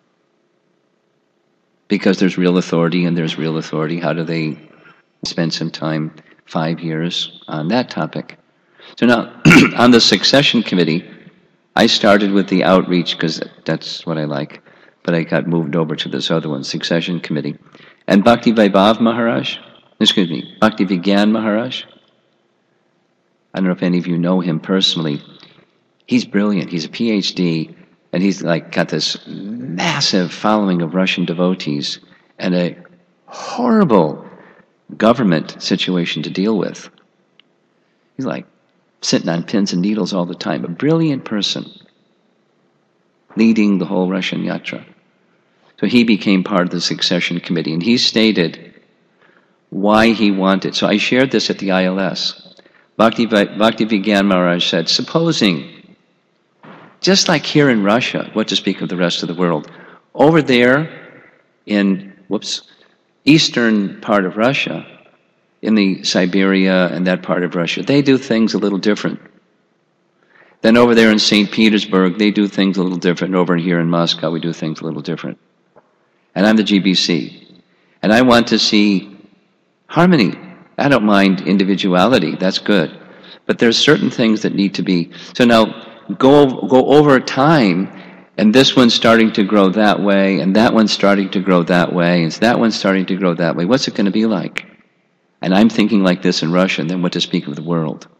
Because there's real authority and there's real authority. How do they spend some time, five years, on that topic? So now, on the succession committee, I started with the outreach because that's what I like, but I got moved over to this other one, succession committee. And Bhakti Vaibhav Maharaj, excuse me, Bhakti Vigyan Maharaj, I don't know if any of you know him personally. He's brilliant. He's a P H D, and he's like got this massive following of Russian devotees and a horrible government situation to deal with. He's like sitting on pins and needles all the time. A brilliant person leading the whole Russian yatra. So he became part of the succession committee, and he stated why he wanted. So I shared this at the I L S. Bhakti, Bhakti Vigyan Maharaj said, supposing, just like here in Russia, what to speak of the rest of the world, over there in, whoops, eastern part of Russia, in the Siberia and that part of Russia, they do things a little different. Then over there in Saint Petersburg, they do things a little different. Over here in Moscow, we do things a little different. And I'm the G B C. And I want to see harmony. I don't mind individuality, that's good. But there's certain things that need to be. So now, go, go over time, and this one's starting to grow that way, and that one's starting to grow that way, and that one's starting to grow that way. What's it going to be like? And I'm thinking like this in Russia, and then what to speak of the world.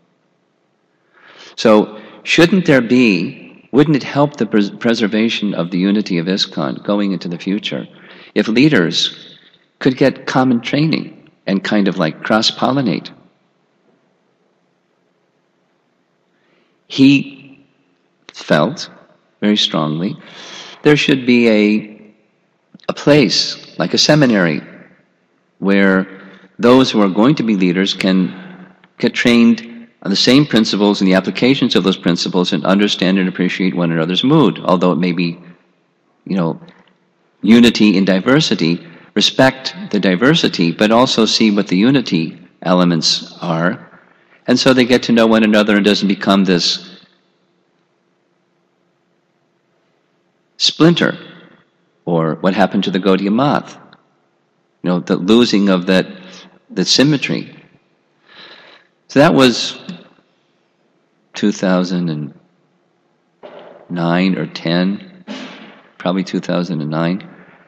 So, shouldn't there be, wouldn't it help the pres preservation of the unity of ISKCON going into the future if leaders could get common training and kind of like cross-pollinate? He felt very strongly there should be a, a place, like a seminary, where those who are going to be leaders can get trained on the same principles and the applications of those principles and understand and appreciate one another's mood, although it may be, you know, unity in diversity, respect the diversity, but also see what the unity elements are. And so they get to know one another and doesn't become this splinter, or what happened to the Gaudiya Math, you know, the losing of that, that symmetry. So that was two thousand nine or ten, probably two thousand nine.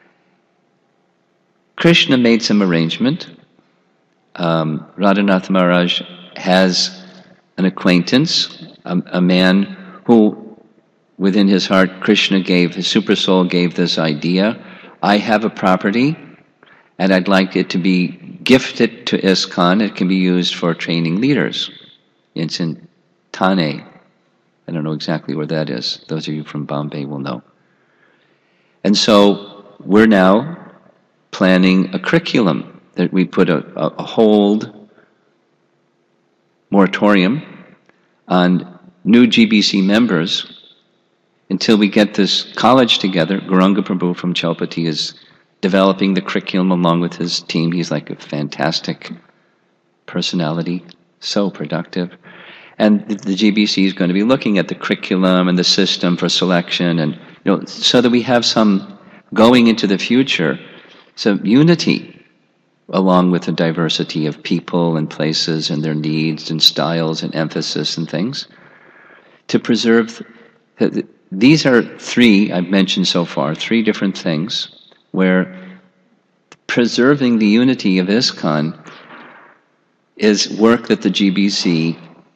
Krishna made some arrangement. Um, Radhanath Maharaj has an acquaintance, a, a man who, within his heart, Krishna gave, his super soul gave this idea. I have a property, and I'd like it to be gifted to ISKCON. It can be used for training leaders. It's in Thane. I don't know exactly where that is. Those of you from Bombay will know. And so we're now planning a curriculum that we put a, a, a hold moratorium on new G B C members until we get this college together. Gauranga Prabhu from Chaupati is developing the curriculum along with his team. He's like a fantastic personality, so productive. And the, the G B C is going to be looking at the curriculum and the system for selection, and you know, so that we have some going into the future, some unity. along with the diversity of people and places and their needs and styles and emphasis and things, to preserve. These are three, I've mentioned so far, three different things where preserving the unity of ISKCON is work that the G B C,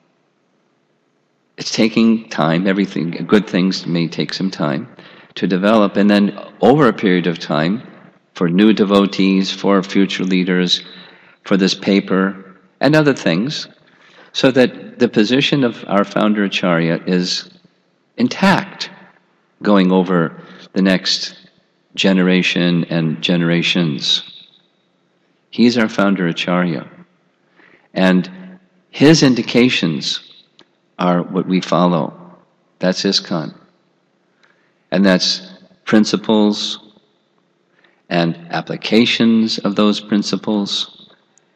it's taking time, everything, good things may take some time to develop, and then over a period of time, for new devotees, for future leaders, for this paper, and other things, so that the position of our founder Acharya is intact, going over the next generation and generations. He's our founder Acharya. And his indications are what we follow. That's ISKCON. And that's principles and applications of those principles.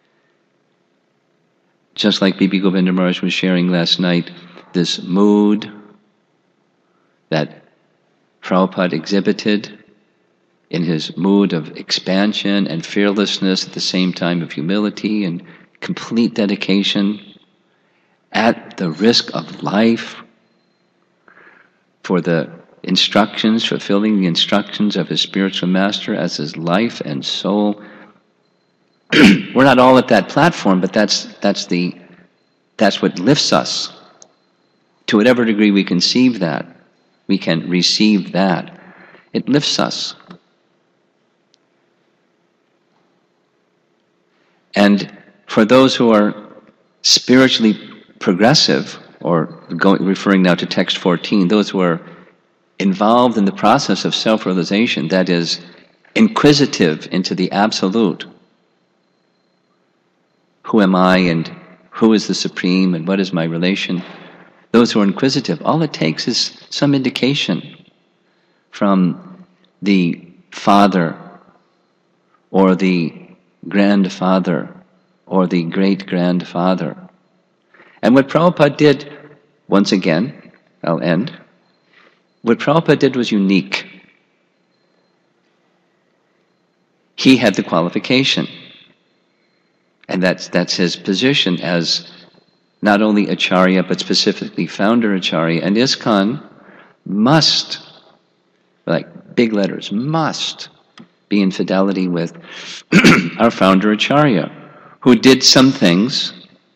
Just like Bibi Govinda Maharaj was sharing last night, this mood that Prabhupada exhibited in his mood of expansion and fearlessness at the same time of humility and complete dedication at the risk of life for the instructions, fulfilling the instructions of his spiritual master as his life and soul. We're not all at that platform, but that's that's the that's what lifts us. To whatever degree we conceive that, we can receive that. It lifts us. And for those who are spiritually progressive, or going, referring now to text fourteen, those who are involved in the process of self-realization, that is, inquisitive into the absolute. Who am I, and who is the Supreme, and what is my relation? Those who are inquisitive, all it takes is some indication from the father, or the grandfather, or the great-grandfather. And what Prabhupada did, once again, I'll end, what Prabhupada did was unique. He had the qualification. And that's that's his position as not only Acharya, but specifically founder Acharya. And ISKCON must, like big letters, must be in fidelity with our founder Acharya, who did some things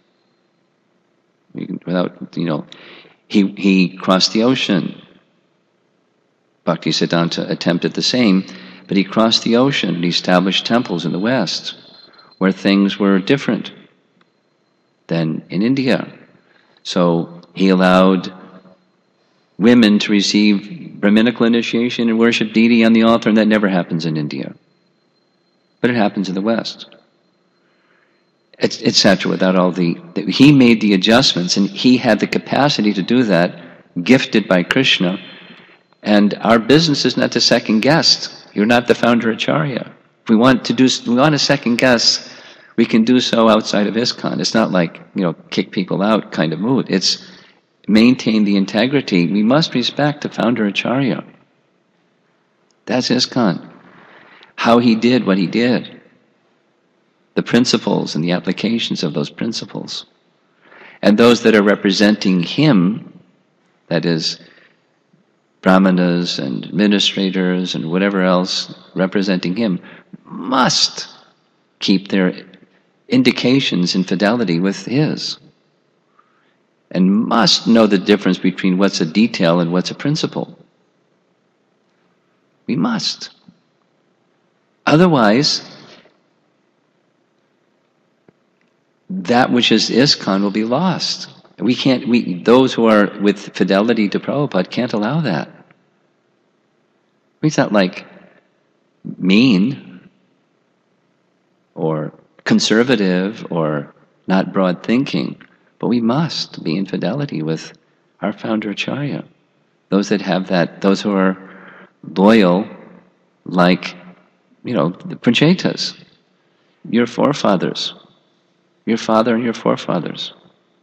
without, you know, he, he crossed the ocean. Bhaktisiddhanta attempted the same, but he crossed the ocean and he established temples in the West where things were different than in India. So he allowed women to receive Brahminical initiation and worship deity on the altar, and that never happens in India. But it happens in the West. et cetera. Without all the, he made the adjustments, and he had the capacity to do that, gifted by Krishna. And our business is not to second guess. You're not the founder Acharya. If we want to do, we want to second guess, we can do so outside of ISKCON. It's not like, you know, kick people out kind of mood. It's maintain the integrity. We must respect the founder Acharya. That's ISKCON. How he did what he did. The principles and the applications of those principles. And those that are representing him, that is, brahmanas and administrators and whatever else representing him, must keep their indications in fidelity with his. And must know the difference between what's a detail and what's a principle. We must. Otherwise, that which is ISKCON will be lost. We can't, we, those who are with fidelity to Prabhupada can't allow that. It's not like mean or conservative or not broad thinking, but we must be in fidelity with our founder Acharya. Those that have that, those who are loyal, like, you know, the Prachetas, your forefathers, your father and your forefathers.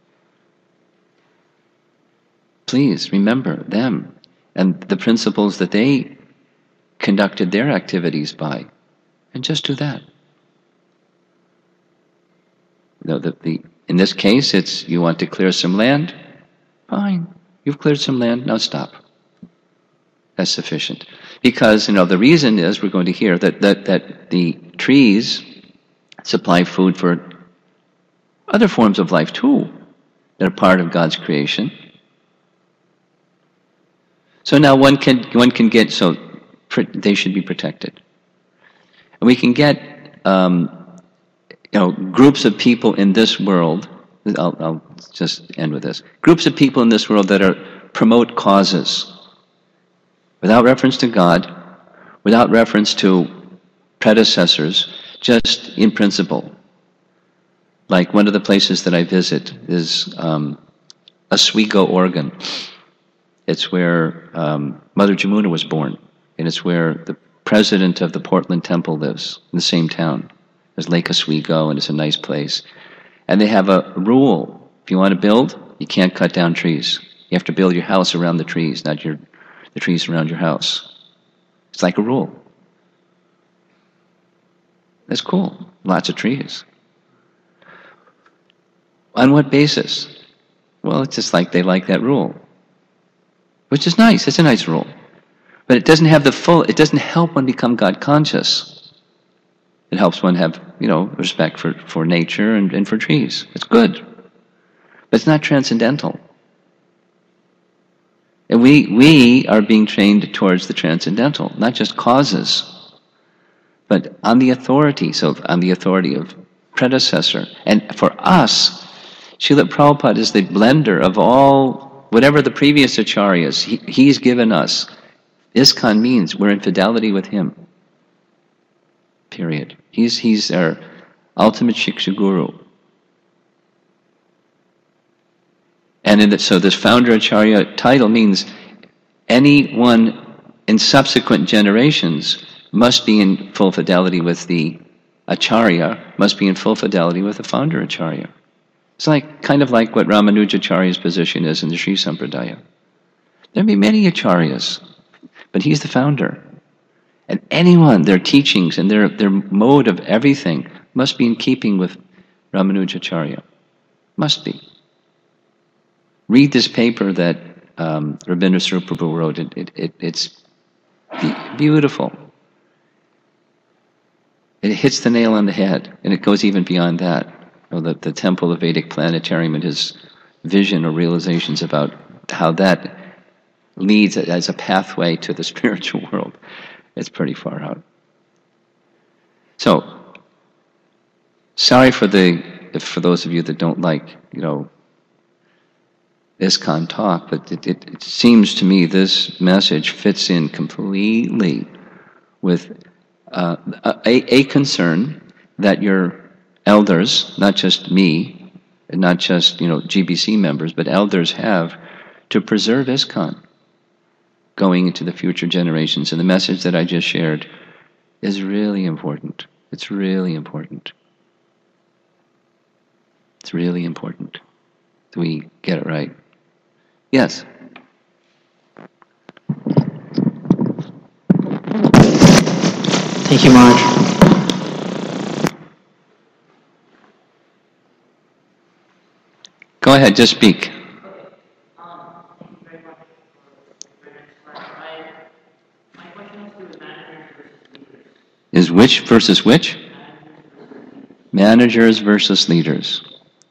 Please remember them and the principles that they conducted their activities by, and just do that. The, the, the, in this case, it's you want to clear some land. Fine, you've cleared some land. Now stop. That's sufficient. Because you know the reason is we're going to hear that that that the trees supply food for other forms of life too, that are part of God's creation. So now one can one can get so they should be protected, and we can get um, you know groups of people in this world. I'll, I'll just end with this: groups of people in this world that are promote causes without reference to God, without reference to predecessors, just in principle. Like one of the places that I visit is um, Oswego, Oregon. It's where um, Mother Jamuna was born, and it's where the president of the Portland Temple lives, in the same town. There's Lake Oswego, and it's a nice place. And they have a rule: if you want to build, you can't cut down trees. You have to build your house around the trees, not your the trees around your house. It's like a rule. That's cool. Lots of trees. On what basis? Well, it's just like they like that rule. Which is nice. It's a nice rule. But it doesn't have the full, it doesn't help one become God conscious. It helps one have, you know, respect for, for nature and, and for trees. It's good. But it's not transcendental. And we, we are being trained towards the transcendental, not just causes, but on the authority, so on the authority of predecessor. And for us, Srila Prabhupada is the blender of all, whatever the previous acharyas, he, he's given us. ISKCON means we're in fidelity with him. Period. He's, he's our ultimate Shiksha Guru. And in the, so this founder acharya title means anyone in subsequent generations must be in full fidelity with the acharya, must be in full fidelity with the founder acharya. It's like kind of like what Ramanujacharya's position is in the Sri Sampradaya. There may be many acharyas, but he's the founder. And anyone, their teachings and their, their mode of everything must be in keeping with Ramanujacharya. Must be. Read this paper that um, Rabindra Swarup Prabhu wrote. It, it, it, it's be- beautiful. It hits the nail on the head, and it goes even beyond that. You know, the, the Temple of Vedic Planetarium and his vision or realizations about how that leads as a pathway to the spiritual world. It's pretty far out. So, sorry for the for those of you that don't like, you know, ISKCON talk, but it, it, it seems to me this message fits in completely with uh, a, a concern that your elders, not just me, and not just, you know, G B C members, but elders have to preserve ISKCON going into the future generations. And the message that I just shared is really important. It's really important. It's really important that we get it right. Yes? Thank you, Maharaj. Go ahead, just speak. Is which versus which? Managers versus leaders.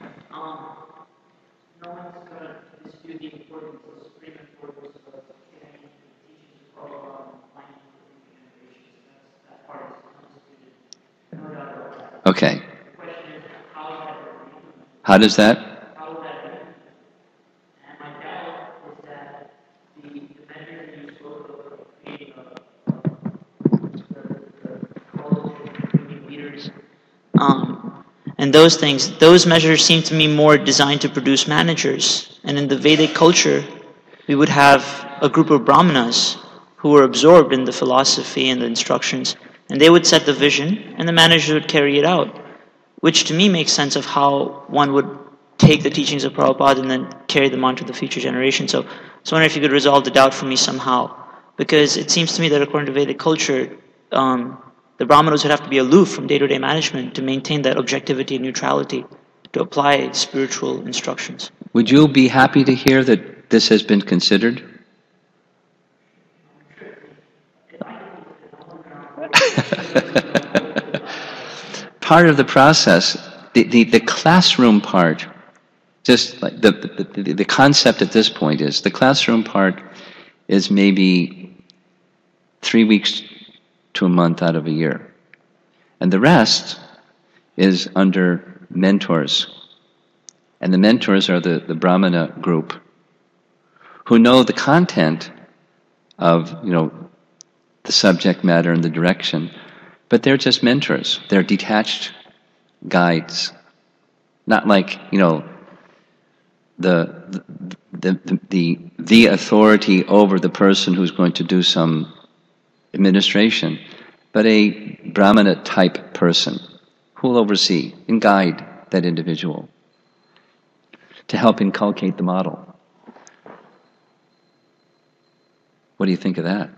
Okay. How does that? Um, and those things, those measures seem to me more designed to produce managers. And in the Vedic culture, we would have a group of brahmanas who were absorbed in the philosophy and the instructions, and they would set the vision, and the managers would carry it out, which to me makes sense of how one would take the teachings of Prabhupada and then carry them on to the future generation. So, so I wonder if you could resolve the doubt for me somehow, because it seems to me that according to Vedic culture, um, the brahmanas would have to be aloof from day-to-day management to maintain that objectivity and neutrality. to apply spiritual instructions. Would you be happy to hear that this has been considered? Part of the process, the, the, the classroom part, just like the, the, the, the concept at this point is, the classroom part is maybe three weeks to a month out of a year. And the rest is under mentors. And the mentors are the, the Brahmana group who know the content of, you know, the subject matter and the direction, but they're just mentors. They're detached guides. Not like, you know, the the, the the the authority over the person who's going to do some administration, but a Brahmana type person who will oversee and guide that individual to help inculcate the model. What do you think of that?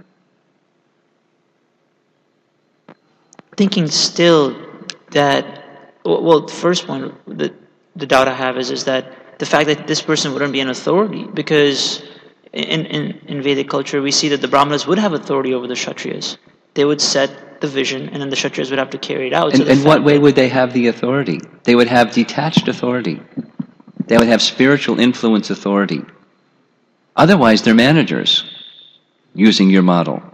Thinking still that, well, the first one, the, the doubt I have is, is that the fact that this person wouldn't be an authority, because in, in, in Vedic culture we see that the Brahmanas would have authority over the Kshatriyas. They would set the vision and then the Kshatriyas would have to carry it out. And so in what way would they have the authority? They would have detached authority. They would have spiritual influence authority. Otherwise they're managers using your model.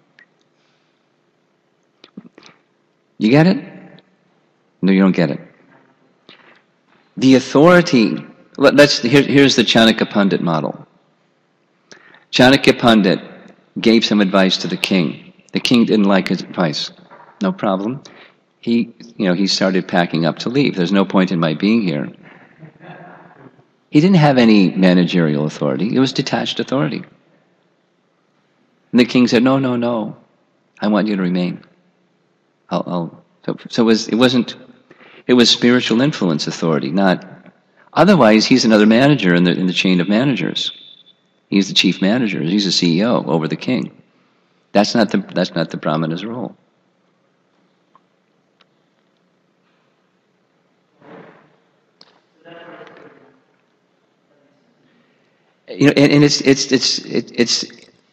You get it? No, you don't get it. The authority, let, let's, here, here's the Chanakya Pandit model. Chanakya Pandit gave some advice to the king. The king didn't like his advice. No problem. He, you know, he started packing up to leave. There's no point in my being here. He didn't have any managerial authority. It was detached authority. And the king said, no, no, no. I want you to remain. I'll, I'll, so so it, was, it wasn't, it was spiritual influence authority, not, otherwise he's another manager in the, in the chain of managers. He's the chief manager, he's the C E O over the king. That's not the, that's not the Brahmana's role. You know, and, and it's, it's, it's, it, it's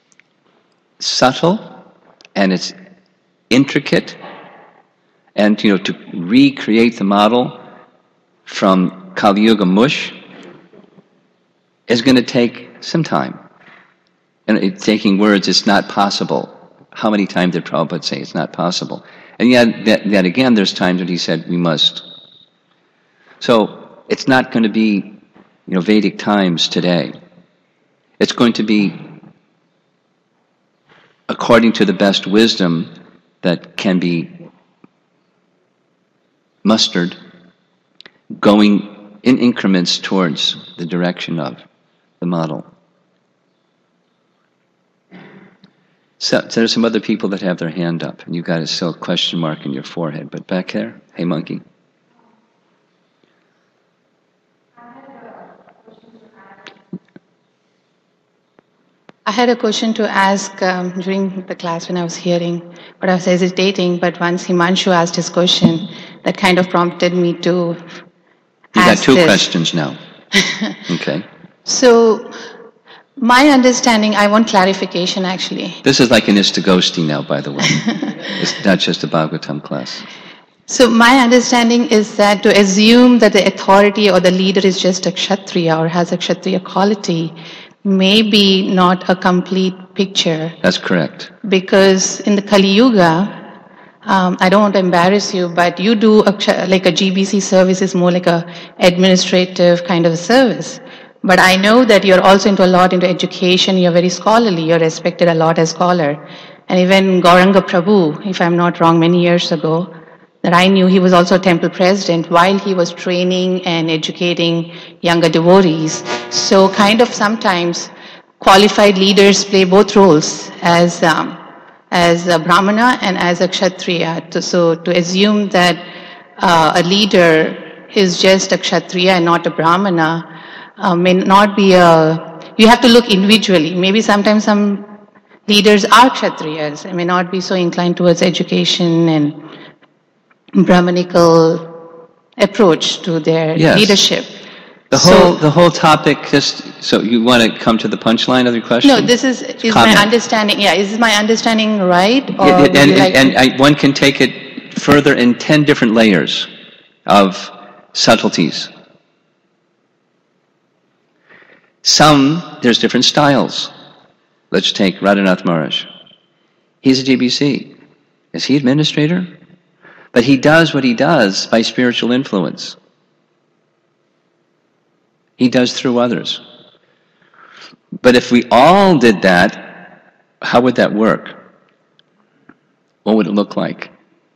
subtle and it's intricate. And, you know, to recreate the model from Kali Yuga mush is going to take some time. And it, taking words, it's not possible. How many times did Prabhupada say it's not possible? And yet, that, yet again, there's times when he said we must. So it's not going to be, you know, Vedic times today. It's going to be according to the best wisdom that can be mustered, going in increments towards the direction of the model. So, so there's some other people that have their hand up, and you've got a still question mark in your forehead. But back there, hey monkey. I had a question to ask um, during the class when I was hearing, but I was hesitating. But once Himanshu asked his question, that kind of prompted me to You ask got two this. questions now. Okay. So, my understanding, I want clarification actually. This is like an Istagosti now, by the way. It's not just a Bhagavatam class. So, my understanding is that to assume that the authority or the leader is just a Kshatriya or has a Kshatriya quality may be not a complete picture. That's correct. Because in the Kali Yuga, um, I don't want to embarrass you, but you do a, like a G B C service is more like a administrative kind of a service. But I know that you're also into a lot into education, you're very scholarly, you're respected a lot as scholar. And even Gauranga Prabhu, if I'm not wrong, many years ago, that I knew, he was also a temple president while he was training and educating younger devotees. So kind of sometimes qualified leaders play both roles as um, as a Brahmana and as a Kshatriya. To, so to assume that uh, a leader is just a Kshatriya and not a Brahmana uh, may not be a, you have to look individually. Maybe sometimes some leaders are Kshatriyas and may not be so inclined towards education and Brahmanical approach to their Yes. leadership. The So- whole the whole topic. Just so you want to come to the punchline of your question? No, this is, is Comment. my understanding, yeah, is my understanding right? Or Yeah, would and you like and, to- and I, one can take it further in ten different layers of subtleties. Some, there's different styles. Let's take Radhanath Maharaj. He's a G B C. Is he administrator? But he does what he does by spiritual influence. He does through others. But if we all did that, how would that work? What would it look like?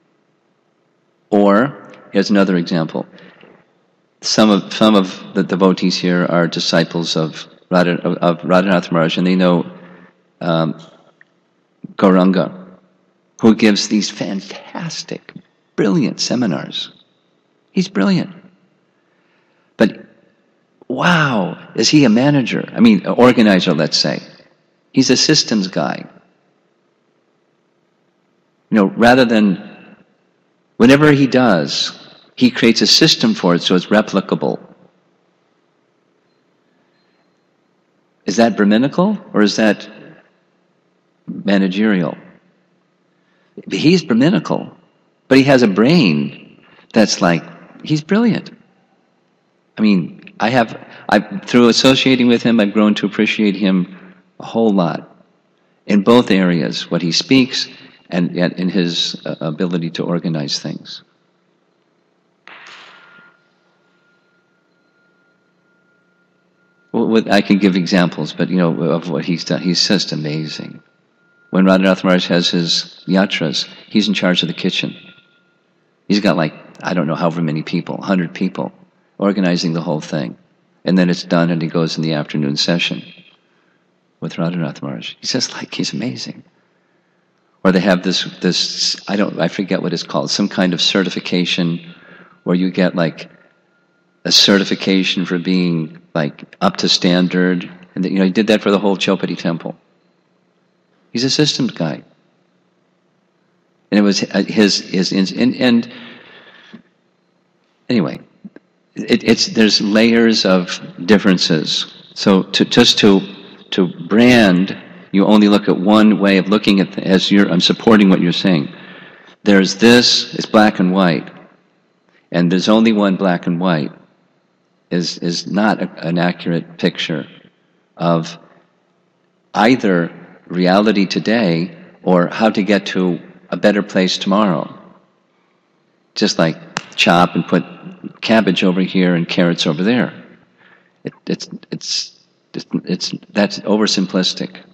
Or, here's another example. Some of some of the devotees here are disciples of Radha, of Radhanath Maharaj, and they know um, Gauranga, who gives these fantastic, brilliant seminars. He's brilliant. But wow, is he a manager? I mean, an organizer, let's say. He's a systems guy. You know, rather than, whenever he does, he creates a system for it so it's replicable. Is that Brahminical or is that managerial? He's Brahminical, but he has a brain that's like, he's brilliant. I mean, I have, I through associating with him, I've grown to appreciate him a whole lot in both areas, what he speaks and in his uh, ability to organize things. Well, what, I can give examples, but you know, of what he's done. He's just amazing. When Radhanath Maharaj has his yatras, he's in charge of the kitchen. He's got like, I don't know however many people, one hundred people, organizing the whole thing. And then it's done and he goes in the afternoon session with Radhanath Maharaj. He's just like, he's amazing. Or they have this, this I don't, I forget what it's called, some kind of certification where you get like a certification for being like up to standard. And you know, he did that for the whole Chowpatty temple. He's a systems guy. And it was his, his, his and, and anyway, it, it's, there's layers of differences. So to, just to, to brand, you only look at one way of looking at, the, as you're, I'm supporting what you're saying. There's this, it's black and white. And there's only one black and white is, is not a, an accurate picture of either reality today or how to get to a better place tomorrow. Just like chop and put cabbage over here and carrots over there. It, it's, it's, it's, it's, that's oversimplistic.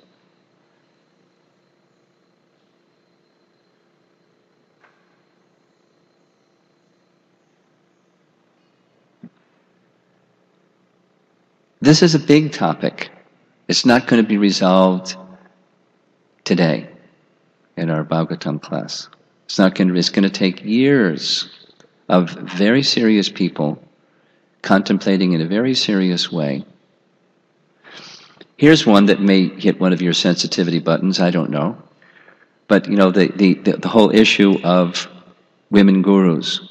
This is a big topic. It's not going to be resolved today in our Bhagavatam class. It's not going to, it's going to take years of very serious people contemplating in a very serious way. Here's one that may hit one of your sensitivity buttons, I don't know. But you know, the, the, the, the whole issue of women gurus.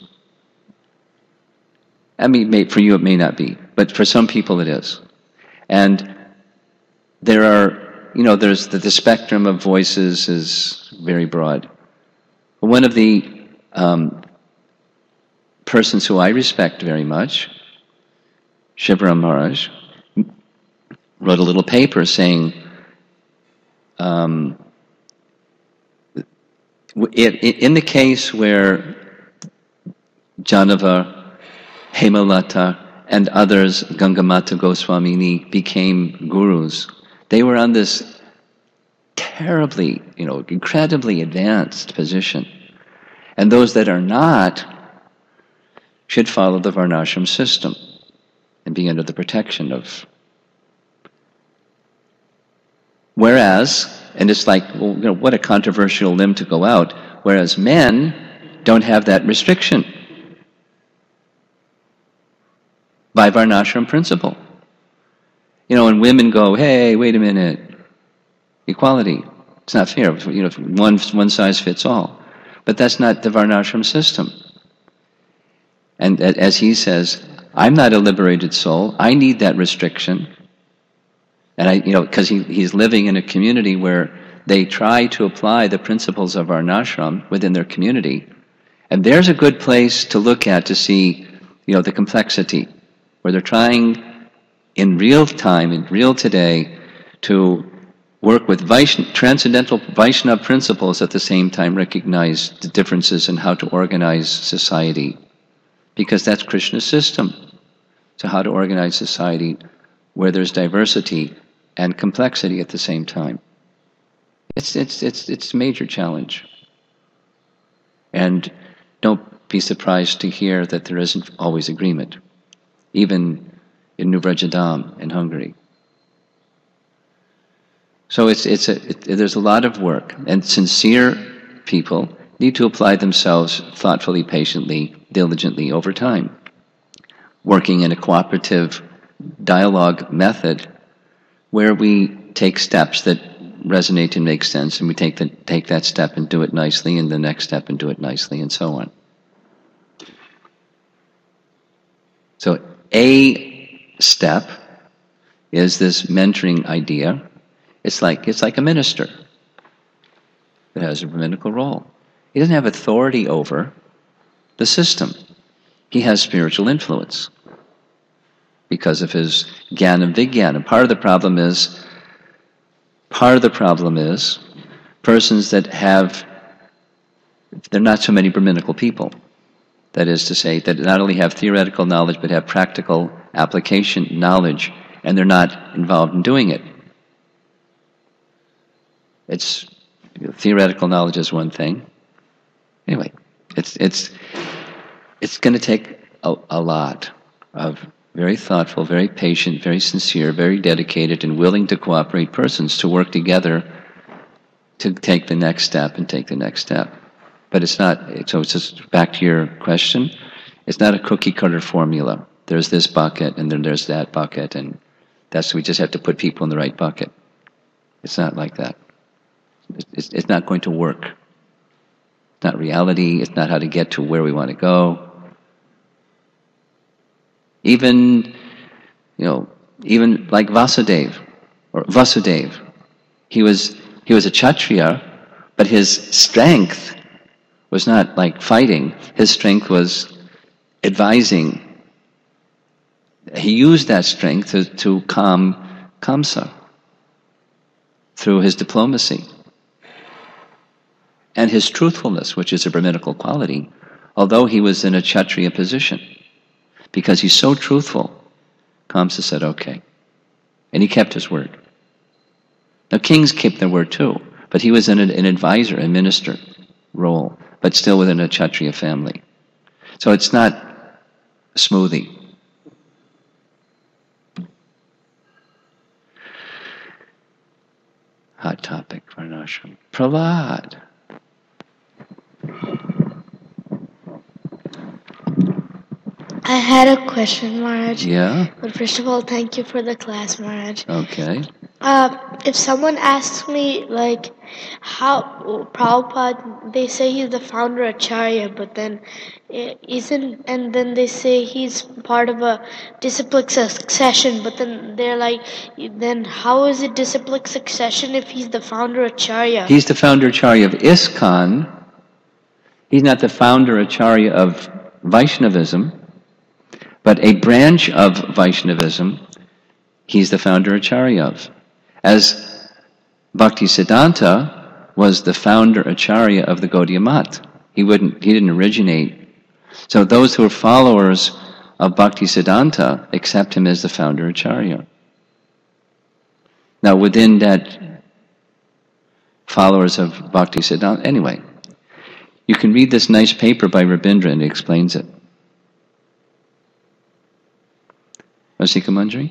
I mean, may, for you it may not be, but for some people it is. And there are, you know, there's the, the spectrum of voices is very broad. One of the um, persons who I respect very much, Shivaram Maharaj, wrote a little paper saying, um, it, it, in the case where Janava, Hemalata, and others, Gangamata Goswamini, became gurus, they were on this terribly, you know, incredibly advanced position. And those that are not should follow the Varnashram system and be under the protection of. Whereas, and it's like, well, you know, what a controversial limb to go out, whereas men don't have that restriction by Varnashram principle. You know, and women go, hey, wait a minute, equality, it's not fair, you know, one, one size fits all. But that's not the Varnashram system. And as he says, I'm not a liberated soul. I need that restriction. And I, you know, because he, he's living in a community where they try to apply the principles of our ashram within their community. And there's a good place to look at to see, you know, the complexity, where they're trying in real time, in real today, to work with Vaishn- transcendental Vaishnava principles, at the same time recognize the differences in how to organize society. Because that's Krishna's system. So how to organize society where there's diversity and complexity at the same time. It's it's it's it's a major challenge. And don't be surprised to hear that there isn't always agreement, even in New Vrajadam in Hungary. So it's it's a it, there's a lot of work, and sincere people need to apply themselves thoughtfully, patiently, diligently over time, working in a cooperative dialogue method where we take steps that resonate and make sense, and we take the, take that step and do it nicely, and the next step and do it nicely, and so on. So a step is this mentoring idea. It's like it's like a minister that has a rabbinical role. He doesn't have authority over the system. He has spiritual influence because of his jnana and vijnana. Part of the problem is, part of the problem is persons that have, there are not so many Brahminical people. That is to say, that not only have theoretical knowledge, but have practical application knowledge, and they're not involved in doing it. It's, theoretical knowledge is one thing. Anyway, it's it's it's going to take a, a lot of very thoughtful, very patient, very sincere, very dedicated, and willing to cooperate persons to work together to take the next step and take the next step. But it's not, so it's just back to your question, it's not a cookie cutter formula. There's this bucket and then there's that bucket, and that's, we just have to put people in the right bucket. It's not like that. It's, it's not going to work. It's not reality, it's not how to get to where we want to go. Even, you know, even like Vasudeva, or Vasudeva, he was he was a Kshatriya, but his strength was not like fighting. His strength was advising. He used that strength to, to calm Kamsa through his diplomacy. And his truthfulness, which is a Brahminical quality, although he was in a Kshatriya position. Because he's so truthful, Kamsa said, okay. And he kept his word. Now kings keep their word too, but he was in an, an advisor, a minister role, but still within a Kshatriya family. So it's not a smoothie. Hot topic for an ashram. Prahlad. I had a question, Maharaj. Yeah? But first of all, thank you for the class, Maharaj. Okay. Uh, if someone asks me, like, how Prabhupada, they say he's the founder Acharya, but then isn't, and then they say he's part of a disciplic succession, but then they're like, then how is it disciplic succession if he's the founder Acharya? He's the founder Acharya of ISKCON. He's not the founder Acharya of Vaishnavism, but a branch of Vaishnavism, he's the founder Acharya of. As Bhaktisiddhanta was the founder Acharya of the Gaudiya Math. He wouldn't, he didn't originate. So those who are followers of Bhaktisiddhanta accept him as the founder Acharya. Now within that, followers of Bhaktisiddhanta, anyway, you can read this nice paper by Rabindra and it explains it. Rasika Manjari?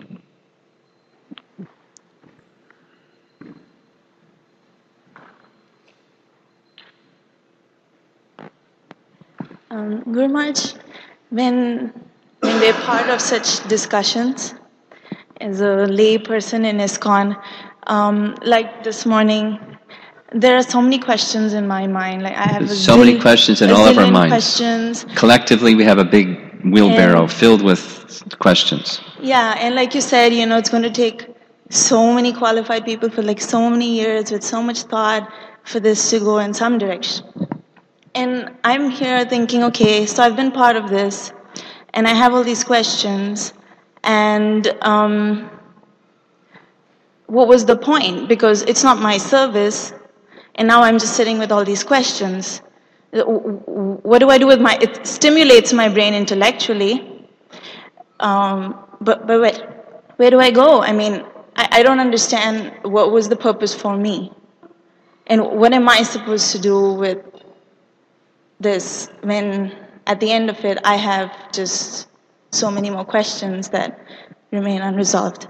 Um, Guru Maharaj, when, when we're part of such discussions, as a lay person in ISKCON, um, like this morning, there are so many questions in my mind. Like I have There's a so zillion, many questions in all of our minds. Questions. Collectively, we have a big wheelbarrow And- filled with questions. Yeah, and like you said, you know, it's going to take so many qualified people for like so many years with so much thought for this to go in some direction. And I'm here thinking, okay, so I've been part of this, and I have all these questions, and um, what was the point? Because it's not my service, and now I'm just sitting with all these questions. What do I do with my, it stimulates my brain intellectually, um, but, but where, where do I go? I mean, I, I don't understand what was the purpose for me. And what am I supposed to do with this when at the end of it I have just so many more questions that remain unresolved?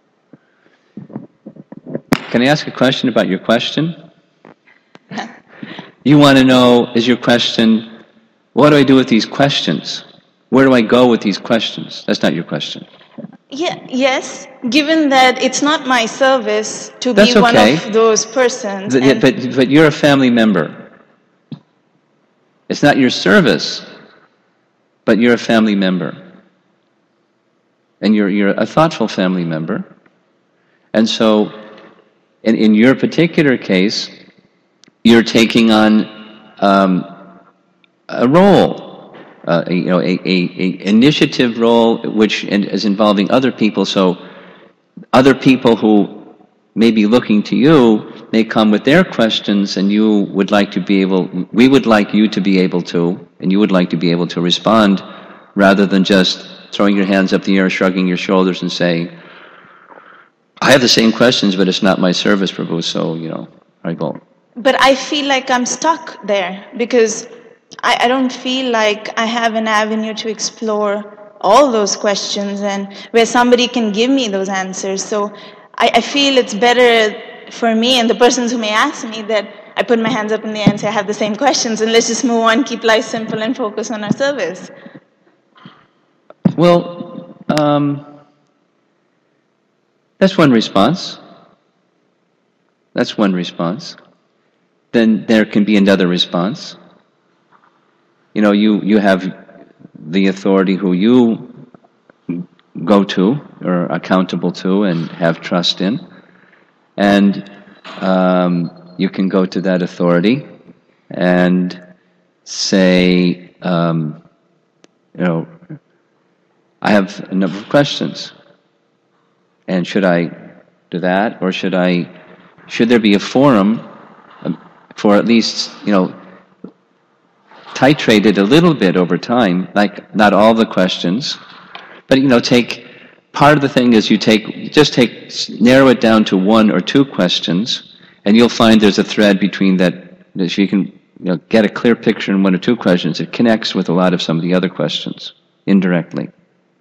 Can I ask a question about your question? You want to know, is your question, what do I do with these questions? Where do I go with these questions? That's not your question. Yeah, yes, given that it's not my service to That's be one okay. of those persons. But, and- but, but you're a family member. It's not your service, but you're a family member. And you're, you're a thoughtful family member. And so, in, in your particular case, you're taking on um, a role, uh, a, you know, a, a, a initiative role, which is involving other people. So, other people who may be looking to you may come with their questions, and you would like to be able, we would like you to be able to, and you would like to be able to respond, rather than just throwing your hands up in the air, shrugging your shoulders, and saying, "I have the same questions, but it's not my service, Prabhu, so, you know, I go." But I feel like I'm stuck there because I, I don't feel like I have an avenue to explore all those questions and where somebody can give me those answers. So I, I feel it's better for me and the persons who may ask me that I put my hands up in the air and say I have the same questions, and let's just move on, keep life simple, and focus on our service. Well, um, that's one response. That's one response. Then there can be another response. You know, you, you have the authority who you go to or are accountable to and have trust in, and um, you can go to that authority and say, um, you know, I have a number of questions, and should I do that, or should I, should there be a forum for at least, you know, titrate it a little bit over time, like not all the questions, but, you know, take, part of the thing is you take, just take, narrow it down to one or two questions, and you'll find there's a thread between that, that you can, you know, get a clear picture in one or two questions. It connects with a lot of some of the other questions, indirectly.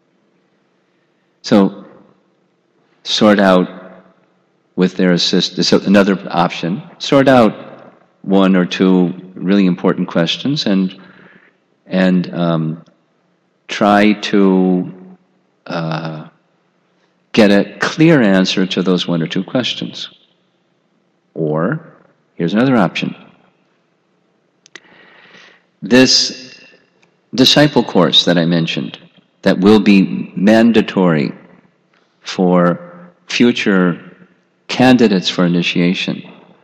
So, sort out with their assist, so another option, sort out one or two really important questions and and um, try to uh, get a clear answer to those one or two questions. Or, here's another option. This disciple course that I mentioned, that will be mandatory for future candidates for initiation,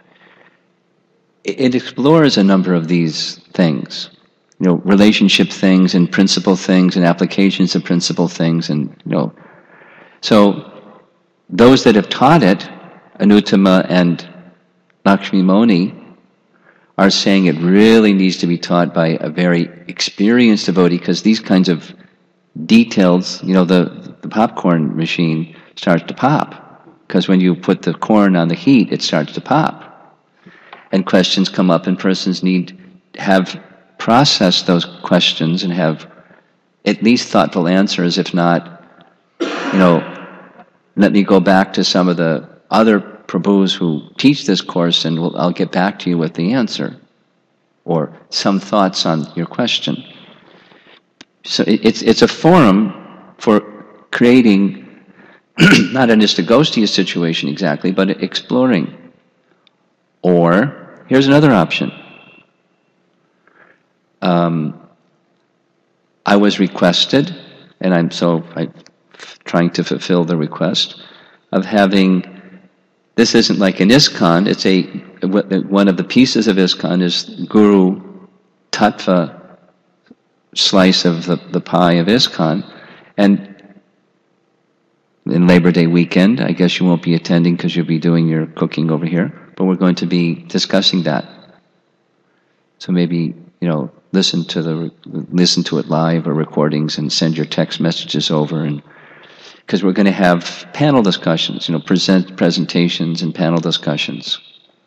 it explores a number of these things, you know, relationship things and principle things and applications of principle things, and, you know, so those that have taught it, Anuttama and Lakshmi Moni, are saying it really needs to be taught by a very experienced devotee, because these kinds of details, you know, the, the popcorn machine starts to pop, because when you put the corn on the heat, it starts to pop. And questions come up, and persons need to have processed those questions and have at least thoughtful answers. If not, you know, let me go back to some of the other Prabhus who teach this course, and we'll, I'll get back to you with the answer, or some thoughts on your question. So it, it's it's a forum for creating not an Istagostiya situation exactly, but exploring. Or, here's another option. Um, I I was requested, and I'm so I'm trying to fulfill the request of having. This isn't like an ISKCON. It's a one of the pieces of ISKCON is Guru Tattva slice of the, the pie of ISKCON, and in Labor Day weekend, I guess you won't be attending because you'll be doing your cooking over here, but we're going to be discussing that. So maybe, you know, listen to the listen to it live or recordings and send your text messages over, and because we're going to have panel discussions, you know, present presentations and panel discussions.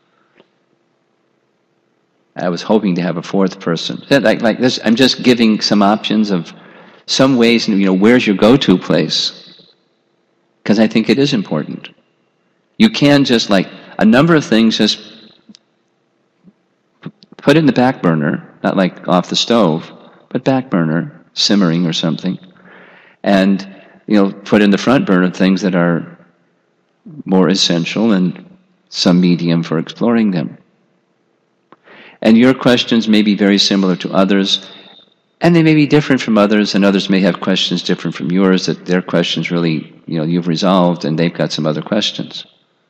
I was hoping to have a fourth person. Like, like this, I'm just giving some options of some ways, you know, where's your go-to place? Because I think it is important. You can just like, a number of things just put it in the back burner, not like off the stove, but back burner, simmering or something. And you know, put in the front burner things that are more essential and some medium for exploring them. And your questions may be very similar to others, and they may be different from others, and others may have questions different from yours, that their questions really, you know, you've resolved, and they've got some other questions.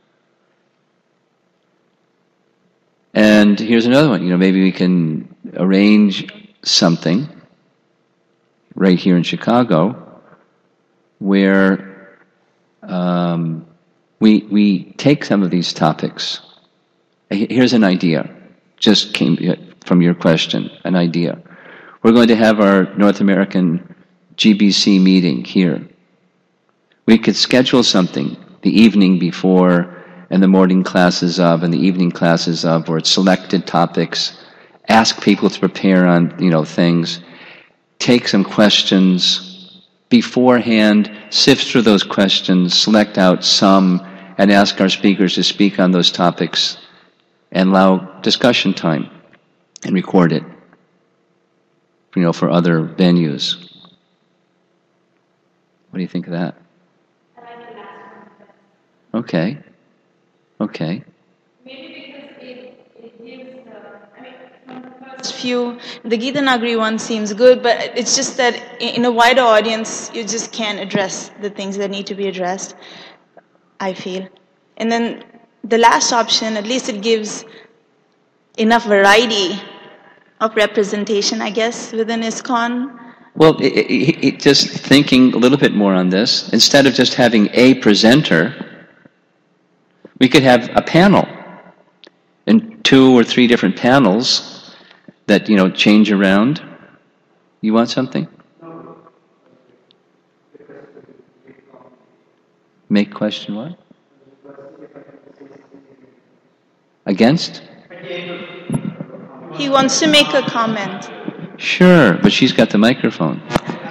And here's another one, you know, maybe we can arrange something right here in Chicago where um, we we take some of these topics. Here's an idea, just came from your question, an idea. We're going to have our North American G B C meeting here. We could schedule something the evening before and the morning classes of and the evening classes of, where it's selected topics, ask people to prepare on, you know, things, take some questions beforehand, sift through those questions, select out some, and ask our speakers to speak on those topics, and allow discussion time, and record it, you know, for other venues. What do you think of that? Okay. Okay. Few, the Gita Nagari one seems good, but it's just that in a wider audience, you just can't address the things that need to be addressed, I feel. And then the last option, at least it gives enough variety of representation, I guess, within ISKCON. Well, it, it, it, just thinking a little bit more on this, instead of just having a presenter, we could have a panel, and two or three different panels that, you know, change around. You want something? Make question what? Against? He wants to make a comment. Sure, but she's got the microphone.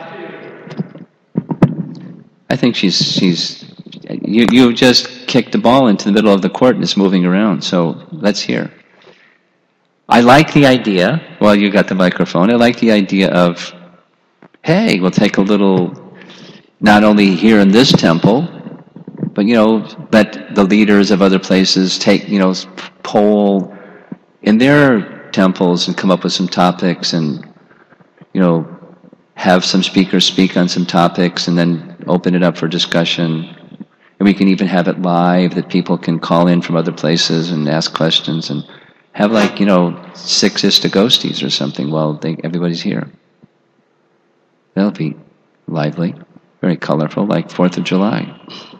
I think she's, she's, you, you just kicked the ball into the middle of the court and it's moving around, so let's hear. I like the idea, well, you got the microphone, I like the idea of, hey, we'll take a little, not only here in this temple, but, you know, let the leaders of other places take, you know, poll in their temples and come up with some topics, and, you know, have some speakers speak on some topics and then open it up for discussion. And we can even have it live, that people can call in from other places and ask questions, and have like, you know, six Istagostis or something while they, everybody's here. That'll be lively, very colorful, like fourth of July.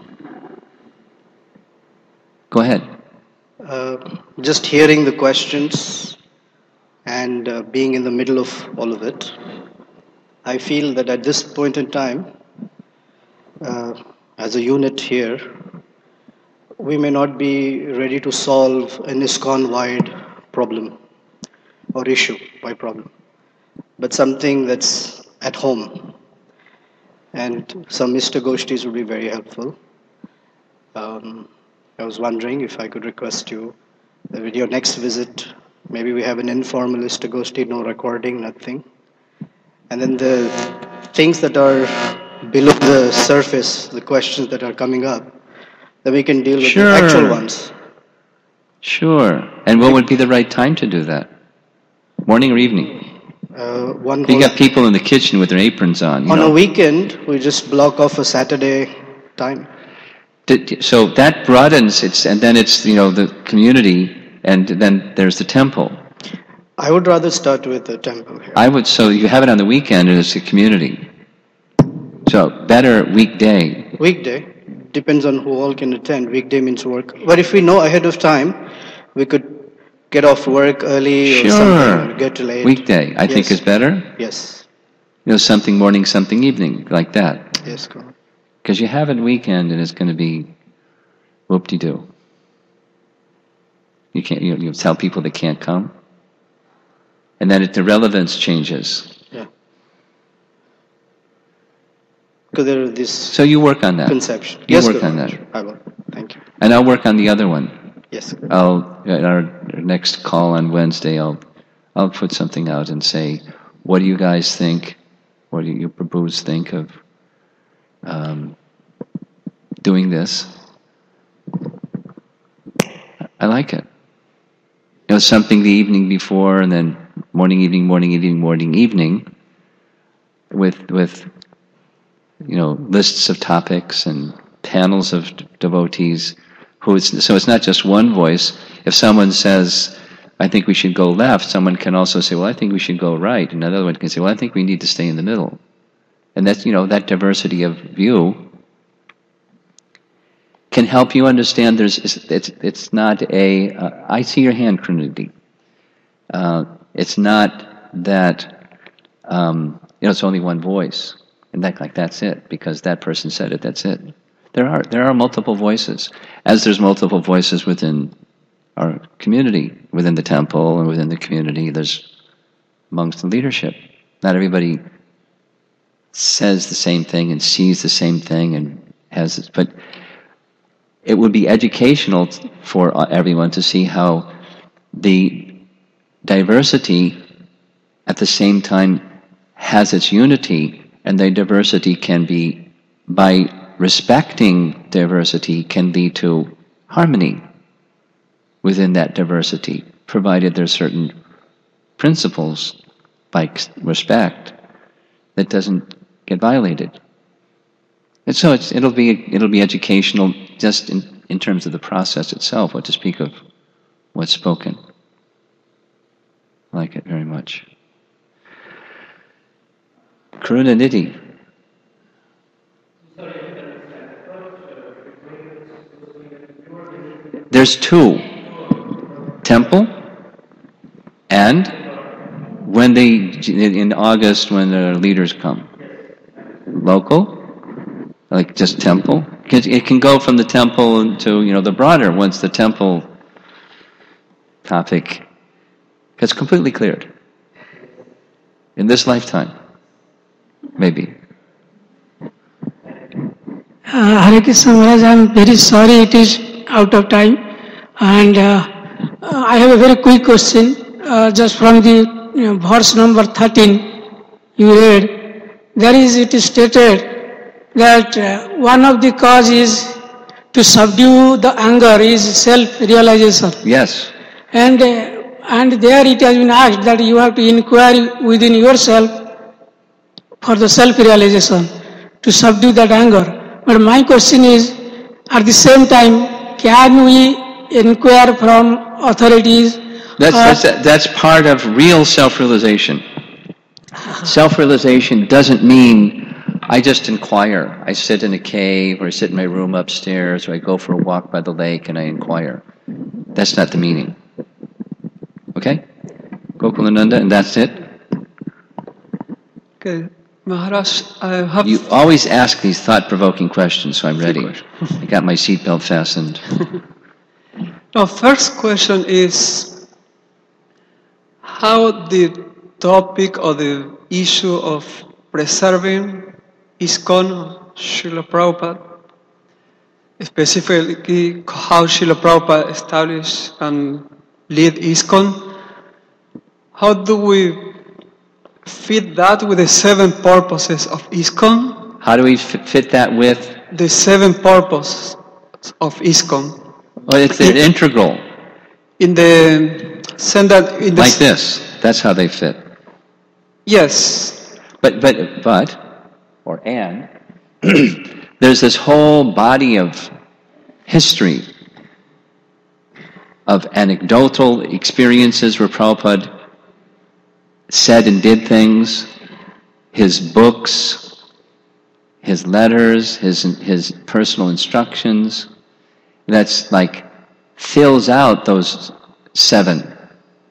Go ahead. Uh, just hearing the questions and uh, being in the middle of all of it, I feel that at this point in time, uh, as a unit here, we may not be ready to solve an ISKCON-wide problem or issue by problem, but something that's at home. And some Istagoshtis would be very helpful. Um, I was wondering if I could request you that with your next visit, maybe we have an informal Istagoshti, no recording, nothing. And then the things that are below the surface, the questions that are coming up, that we can deal with Sure. the actual ones. Sure. And what would be the right time to do that? Morning or evening? Uh, one You whole got people in the kitchen with their aprons on. You on know. a weekend, we just block off a Saturday time. Did- So that broadens it's, and then it's, you know, the community, and then there's the temple. I would rather start with the temple here. I would, so you have it on the weekend and it's a community. So better weekday. Weekday, depends on who all can attend. Weekday means work. But if we know ahead of time, we could get off work early or something, Sure. get late. Weekday, I think Yes. is better. Yes. You know, something morning, something evening, like that. Yes, correct. Because you have it weekend and it's going to be whoop-de-doo. You can't, you, you tell people they can't come. And then it, the relevance changes. Yeah. Because there are this So you work on that. conception. You yes, work Guru on Maharaj. that. I will. Thank you. And I'll work on the other one. Yes. I'll, at our next call on Wednesday, I'll, I'll put something out and say, what do you guys think? What do you propose think of um, doing this? I like it. You know, something the evening before, and then morning, evening, morning, evening, morning, evening, with with you know lists of topics and panels of d- devotees. Who it's, so it's not just one voice. If someone says, "I think we should go left," someone can also say, "Well, I think we should go right," and another one can say, "Well, I think we need to stay in the middle." And that's you know that diversity of view can help you understand there's it's it's not a uh, I see your hand, Krunudi. Uh, it's not that um, you know it's only one voice and that like that's it because that person said it, that's it. There are there are multiple voices, as there's multiple voices within our community, within the temple and within the community. There's amongst the leadership. Not everybody says the same thing and sees the same thing and has it, but it would be educational for everyone to see how the diversity at the same time has its unity, and the diversity can be, by respecting diversity, can lead to harmony within that diversity, provided there's certain principles, like respect, that doesn't get violated. And so it's, it'll be it'll be educational just in, in terms of the process itself, what to speak of what's spoken. I like it very much. Karunanidhi. There's two. Temple and when they, in August when the leaders come. Local. Like just temple, because it can go from the temple to you know the broader once the temple topic gets completely cleared in this lifetime, maybe. Uh, Hare Krishna Maharaj, I am very sorry it is out of time, and uh, uh, I have a very quick question. Uh, just from the you know, verse number thirteen, you read, there is it is stated that uh, one of the cause is to subdue the anger is self-realization. Yes. And uh, and there it has been asked that you have to inquire within yourself for the self-realization to subdue that anger. But my question is, at the same time, can we inquire from authorities? That's uh, that's that's part of real self-realization. Self-realization doesn't mean I just inquire. I sit in a cave, or I sit in my room upstairs, or I go for a walk by the lake and I inquire. That's not the meaning. Okay? Gokulananda, and that's it. Okay, Maharaj, I have... You always ask these thought-provoking questions, so I'm ready. I got my seatbelt fastened. Now, first question is how the topic or the issue of preserving ISKCON, Srila Prabhupada, specifically how Srila Prabhupada established and lead ISKCON, how do we fit that with the seven purposes of ISKCON? How do we f- fit that with? The seven purposes of ISKCON. Well, it's an integral. In the sense that... In the Like this. That's how they fit. Yes. But, but, but, or and, there's this whole body of history, of anecdotal experiences where Prabhupada said and did things, his books, his letters, his, his personal instructions, that's like, fills out those seven.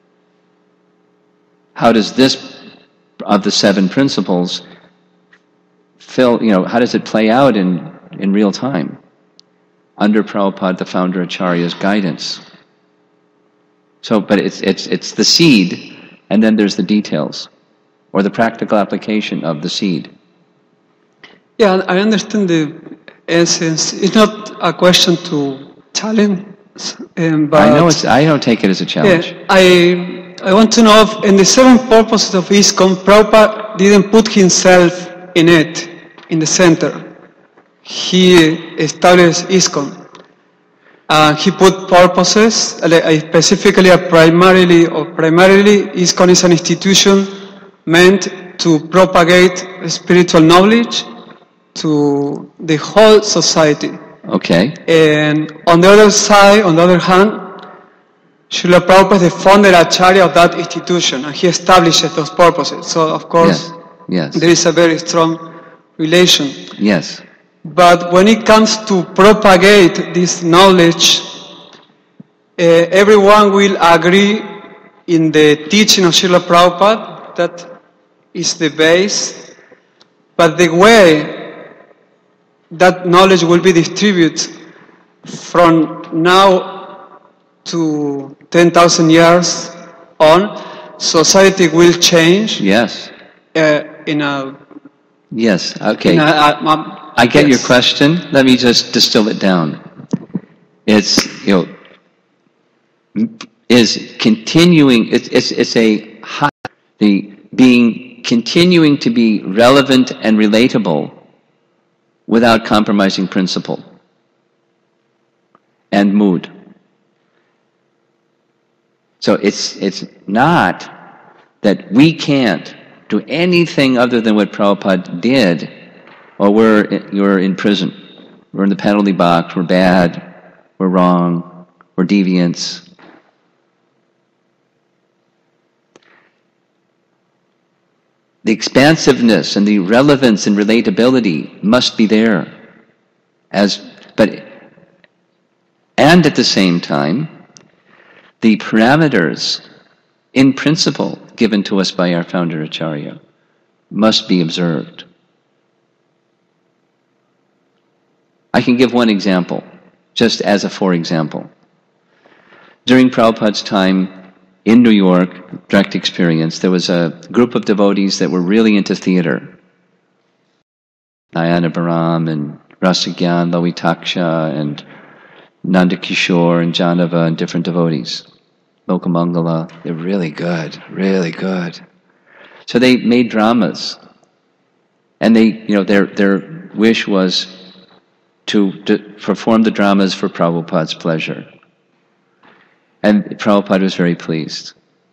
How does this, of the seven principles, fill, you know, how does it play out in, in real time? Under Prabhupada, the founder Acharya's guidance. So, but it's, it's, it's the seed, and then there's the details, or the practical application of the seed. Yeah, I understand the essence. It's not a question to challenge, um, but I know it's, I don't take it as a challenge. Yeah, I, I want to know if in the seven purposes of ISKCON, Prabhupada didn't put himself in it, in the center. He established ISKCON. Uh, he put purposes, uh, specifically a primarily, or primarily ISKCON is an institution meant to propagate spiritual knowledge to the whole society. Okay. And on the other side, on the other hand, Srila Prabhupada is the founder Acharya of that institution, and he establishes those purposes. So, of course, yes. Yes. there is a very strong relation. Yes. But when it comes to propagate this knowledge, uh, everyone will agree in the teaching of Srila Prabhupada that is the base. But the way that knowledge will be distributed from now to ten thousand years on, society will change. Yes. Uh, in a yes. Okay. In a, a, a, I get yes. your question. Let me just distill it down. It's, you know, is continuing. It's it's it's a high, the being continuing to be relevant and relatable without compromising principle and mood. So it's it's not that we can't do anything other than what Prabhupada did, or we're you're in prison, we're in the penalty box, we're bad, we're wrong, we're deviants. The expansiveness and the relevance and relatability must be there, as but and at the same time, the parameters in principle given to us by our founder Acharya must be observed. I can give one example, just as a for example. During Prabhupada's time in New York, direct experience, there was a group of devotees that were really into theater. Nayana Baram and Rasagyan, Lavitaksha and Nanda Kishore and Janava and different devotees. Lokamangala, they're really good, really good. So they made dramas. And they, you know, their their wish was to, to perform the dramas for Prabhupada's pleasure. And Prabhupada was very pleased.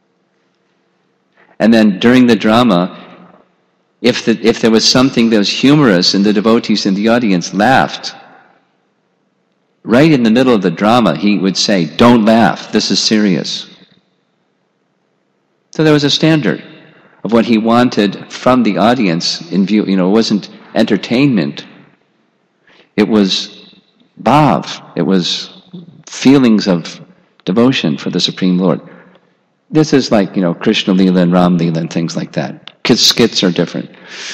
And then during the drama, if the, if there was something that was humorous and the devotees in the audience laughed, right in the middle of the drama, he would say, "Don't laugh, this is serious." So there was a standard of what he wanted from the audience in view. You know, it wasn't entertainment. It was bhav. It was feelings of devotion for the Supreme Lord. This is like, you know, Krishna Leela and Ram Leela and things like that. Skits are different.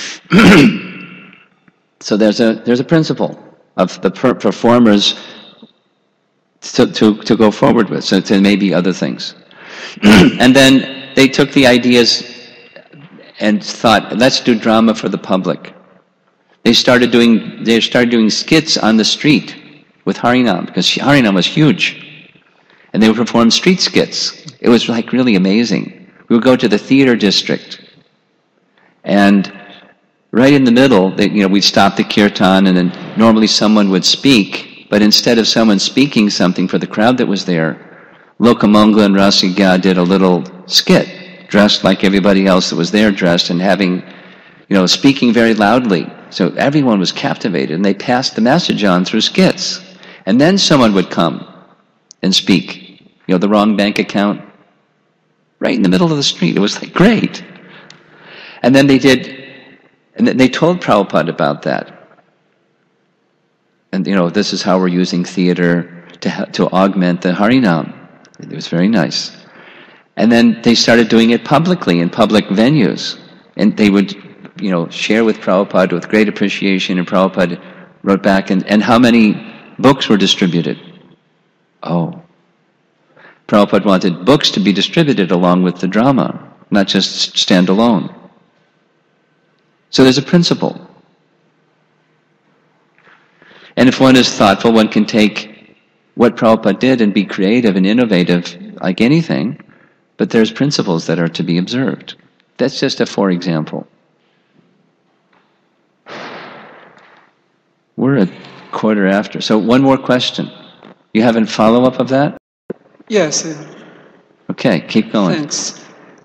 So there's a there's a principle of the per- performers to, to, to go forward with. So there may be other things. And then they took the ideas and thought, let's do drama for the public. They started doing they started doing skits on the street with Harinam, because Harinam was huge. And they would perform street skits. It was like really amazing. We would go to the theater district, and right in the middle, they, you know, we'd stop the kirtan, and then normally someone would speak, but instead of someone speaking something for the crowd that was there, Lokamangala and Rasigya did a little skit, dressed like everybody else that was there dressed, and having, you know, speaking very loudly. So everyone was captivated, and they passed the message on through skits. And then someone would come and speak, you know, the wrong bank account, right in the middle of the street. It was like, great. And then they did, and they told Prabhupada about that. And, you know, this is how we're using theater to to augment the Harinam. It was very nice. And then they started doing it publicly in public venues. And they would, you know, share with Prabhupada with great appreciation. And Prabhupada wrote back, and, and how many books were distributed? Oh. Prabhupada wanted books to be distributed along with the drama, not just stand alone. So there's a principle. And if one is thoughtful, one can take what Prabhupada did and be creative and innovative like anything, but there's principles that are to be observed. That's just a for example. We're a quarter after. So one more question. You have a follow-up of that? Yes. Uh, okay, keep going. Thanks.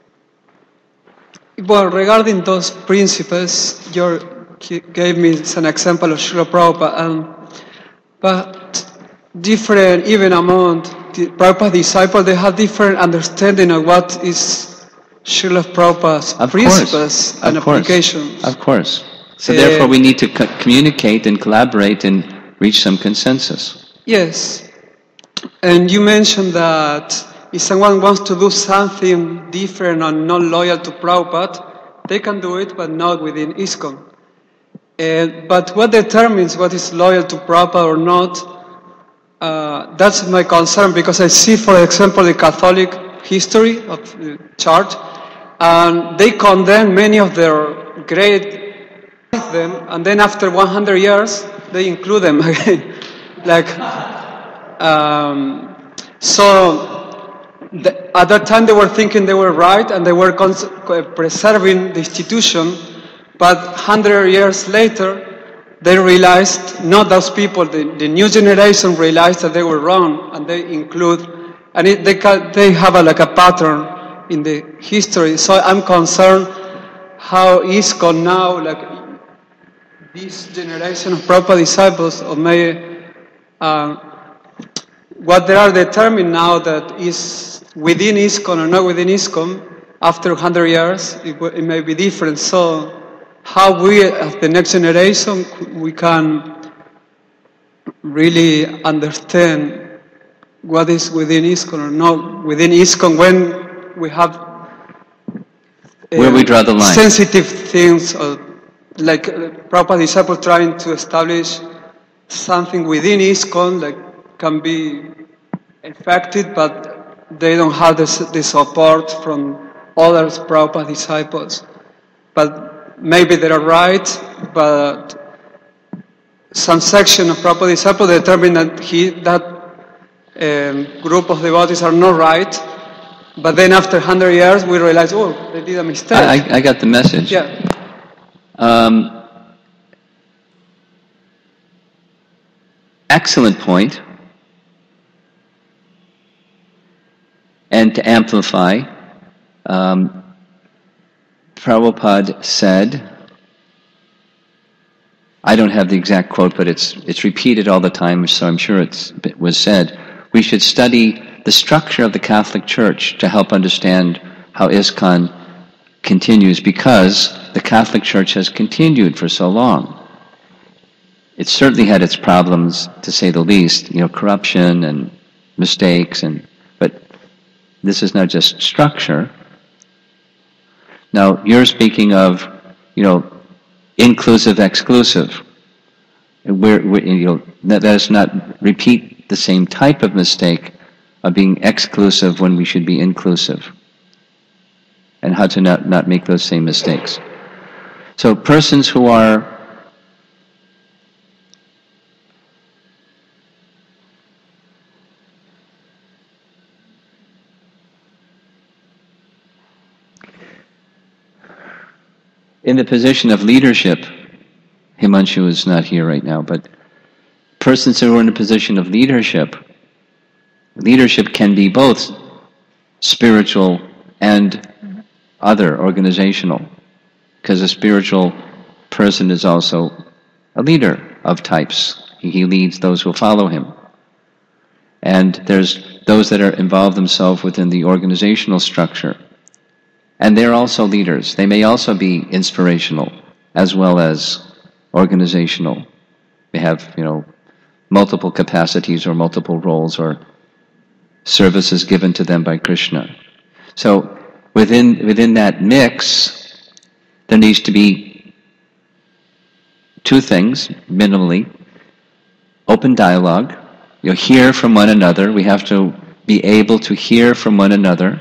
Well, regarding those principles, you gave me an example of Srila Prabhupada, and, but different, even among the Prabhupada disciples, they have different understanding of what is Srila Prabhupada's of principles course, and of course, applications. Of course. So uh, therefore we need to co- communicate and collaborate and reach some consensus. Yes. And you mentioned that if someone wants to do something different and not loyal to Prabhupada, they can do it, but not within ISKCON. Uh, but what determines what is loyal to Prabhupada or not, uh, that's my concern, because I see, for example, the Catholic history of the Church, and they condemn many of their great them, and then after one hundred years, they include them again. like, um, so the, at that time they were thinking they were right, and they were cons- preserving the institution. But one hundred years later, they realized, not those people, the, the new generation realized that they were wrong, and they include, and it, they can, they have a, like a pattern in the history. So I'm concerned how ISKCON now, like this generation of Prabhupada disciples, or may, uh, what they are determined now that is within ISKCON or not within ISKCON, after one hundred years, it, it may be different. So how we, as the next generation, we can really understand what is within ISKCON or not within ISKCON when we have uh, where we draw the line. Sensitive things, or like uh, Prabhupada disciples trying to establish something within ISKCON, like can be effective, but they don't have the, the support from other Prabhupada disciples. But maybe they are right, but some section of Prabhupada disciples determine that he, that um, group of devotees are not right, but then after one hundred years we realize, oh, they did a mistake. I, I got the message. Yeah. Um, excellent point. And to amplify, um, Prabhupada said, I don't have the exact quote, but it's it's repeated all the time, so I'm sure it's, it was said, we should study the structure of the Catholic Church to help understand how ISKCON continues, because the Catholic Church has continued for so long. It certainly had its problems, to say the least, you know, corruption and mistakes, and but this is not just structure. Now, you're speaking of, you know, inclusive, exclusive. We're, we're, you know, let us not repeat the same type of mistake of being exclusive when we should be inclusive, and how to not, not make those same mistakes. So persons who are in the position of leadership, Himanshu is not here right now, but persons who are in a position of leadership, leadership can be both spiritual and other, organizational, because a spiritual person is also a leader of types. He leads those who follow him. And there's those that are involved themselves within the organizational structure. And they're also leaders. They may also be inspirational as well as organizational. They have, you know, multiple capacities or multiple roles or services given to them by Krishna. So within within that mix, there needs to be two things, minimally. Open dialogue. You know, hear from one another. We have to be able to hear from one another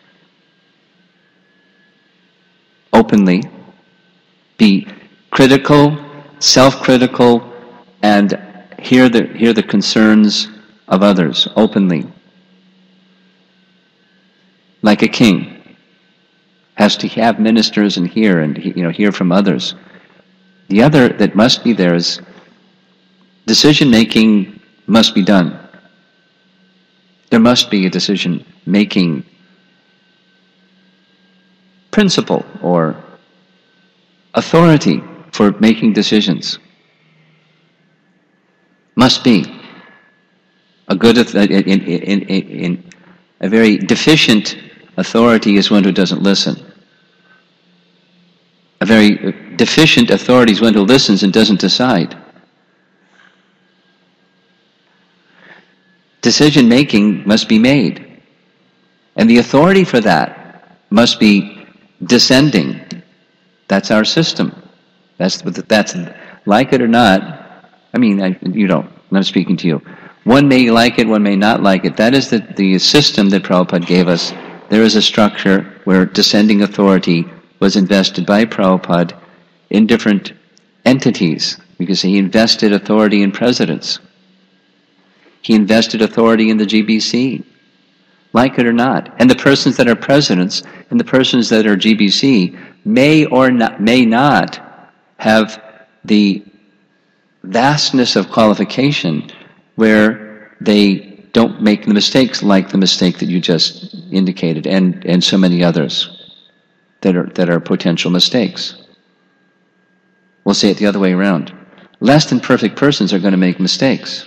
openly. Be critical, self-critical, and hear the hear the concerns of others openly. Like a king has to have ministers and hear and you know hear from others. The other that must be there is decision making must be done. There must be a decision making principle or authority for making decisions. Must be. A good, in, in, in, in, a very deficient authority is one who doesn't listen. A very deficient authority is one who listens and doesn't decide. Decision making must be made. And the authority for that must be descending. That's our system. That's, that's like it or not. I mean, I, you don't. I'm speaking to you. One may like it, one may not like it. That is the, the system that Prabhupada gave us. There is a structure where descending authority was invested by Prabhupada in different entities, because he invested authority in presidents. He invested authority in the G B C, like it or not. And the persons that are presidents and the persons that are G B C may or not, may not have the vastness of qualification where they don't make the mistakes like the mistake that you just indicated, and, and so many others that are, that are potential mistakes. We'll say it the other way around. Less than perfect persons are going to make mistakes.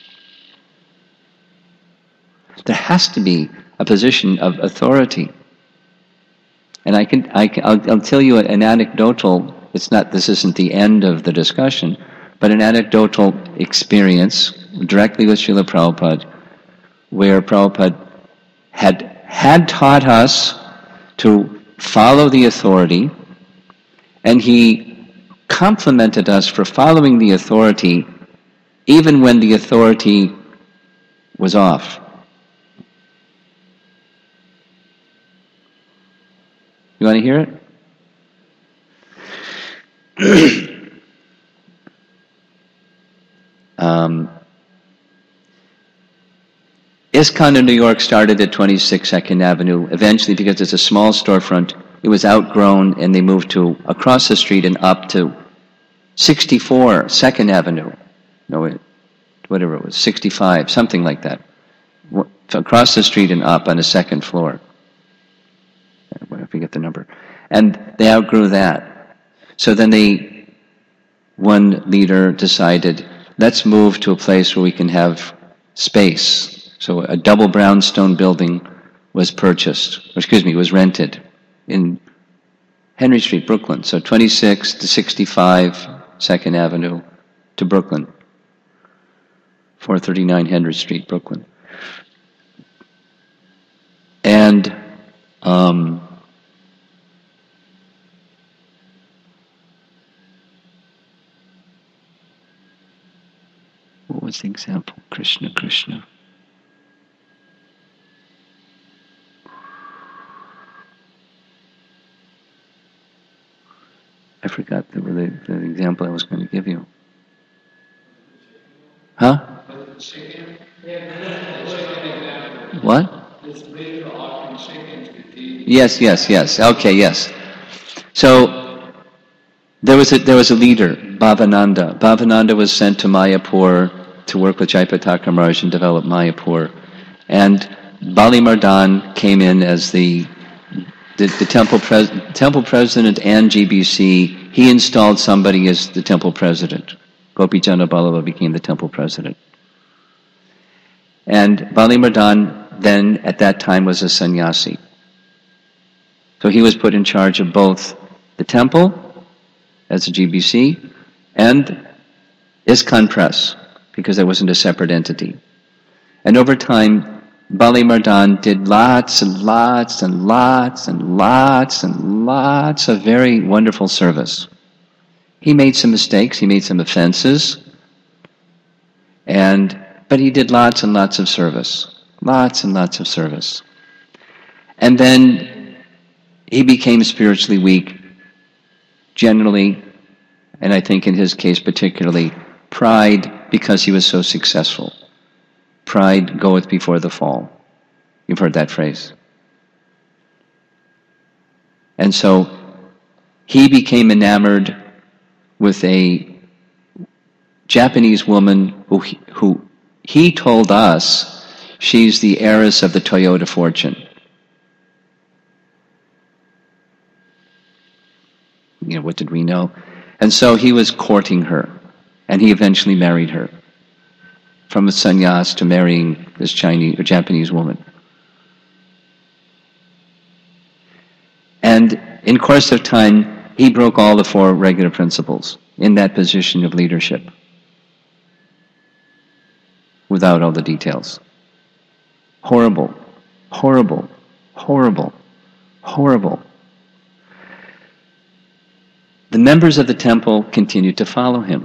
There has to be a position of authority. And I can, I can I'll, I'll tell you an anecdotal, it's not, this isn't the end of the discussion, but an anecdotal experience directly with Srila Prabhupada, where Prabhupada had, had taught us to follow the authority, and he complimented us for following the authority even when the authority was off. You want to hear it? um, ISKCON in New York started at twenty-six Second Avenue. Eventually, because it's a small storefront, it was outgrown and they moved to across the street and up to sixty-four Second Avenue. No, whatever it was, sixty-five, something like that. Across the street and up on the second floor. I forget the number. And they outgrew that. So then they, one leader decided, let's move to a place where we can have space. So a double brownstone building was purchased, or excuse me, was rented in Henry Street, Brooklyn. So twenty-six to sixty-five Second Avenue to Brooklyn. four thirty-nine Henry Street, Brooklyn. And um, what was the example? Krishna, Krishna. I forgot the, the, the example I was going to give you. Huh? What? Yes, yes, yes. Okay, yes. So there was a there was a leader, Bhavananda. Bhavananda was sent to Mayapur to work with Jayapataka Maharaj and develop Mayapur. And Bali Mardan came in as the the, the temple, pres, temple president and G B C, he installed somebody as the temple president. Gopichandra Ballabha became the temple president. And Balimardan then, at that time, was a sannyasi. So he was put in charge of both the temple, as a G B C, and ISKCON Press, because there wasn't a separate entity. And over time, Balimardan did lots and lots and lots and lots and lots of very wonderful service. He made some mistakes, he made some offenses, and but he did lots and lots of service. Lots and lots of service. And then he became spiritually weak, generally, and I think in his case particularly, pride because he was so successful. Pride goeth before the fall. You've heard that phrase. And so he became enamored with a Japanese woman who he, who he told us she's the heiress of the Toyota fortune. You know, what did we know? And so he was courting her, and he eventually married her. From a sannyas to marrying this Chinese or Japanese woman. And in course of time, he broke all the four regular principles in that position of leadership, without all the details. Horrible, horrible, horrible, horrible. The members of the temple continued to follow him.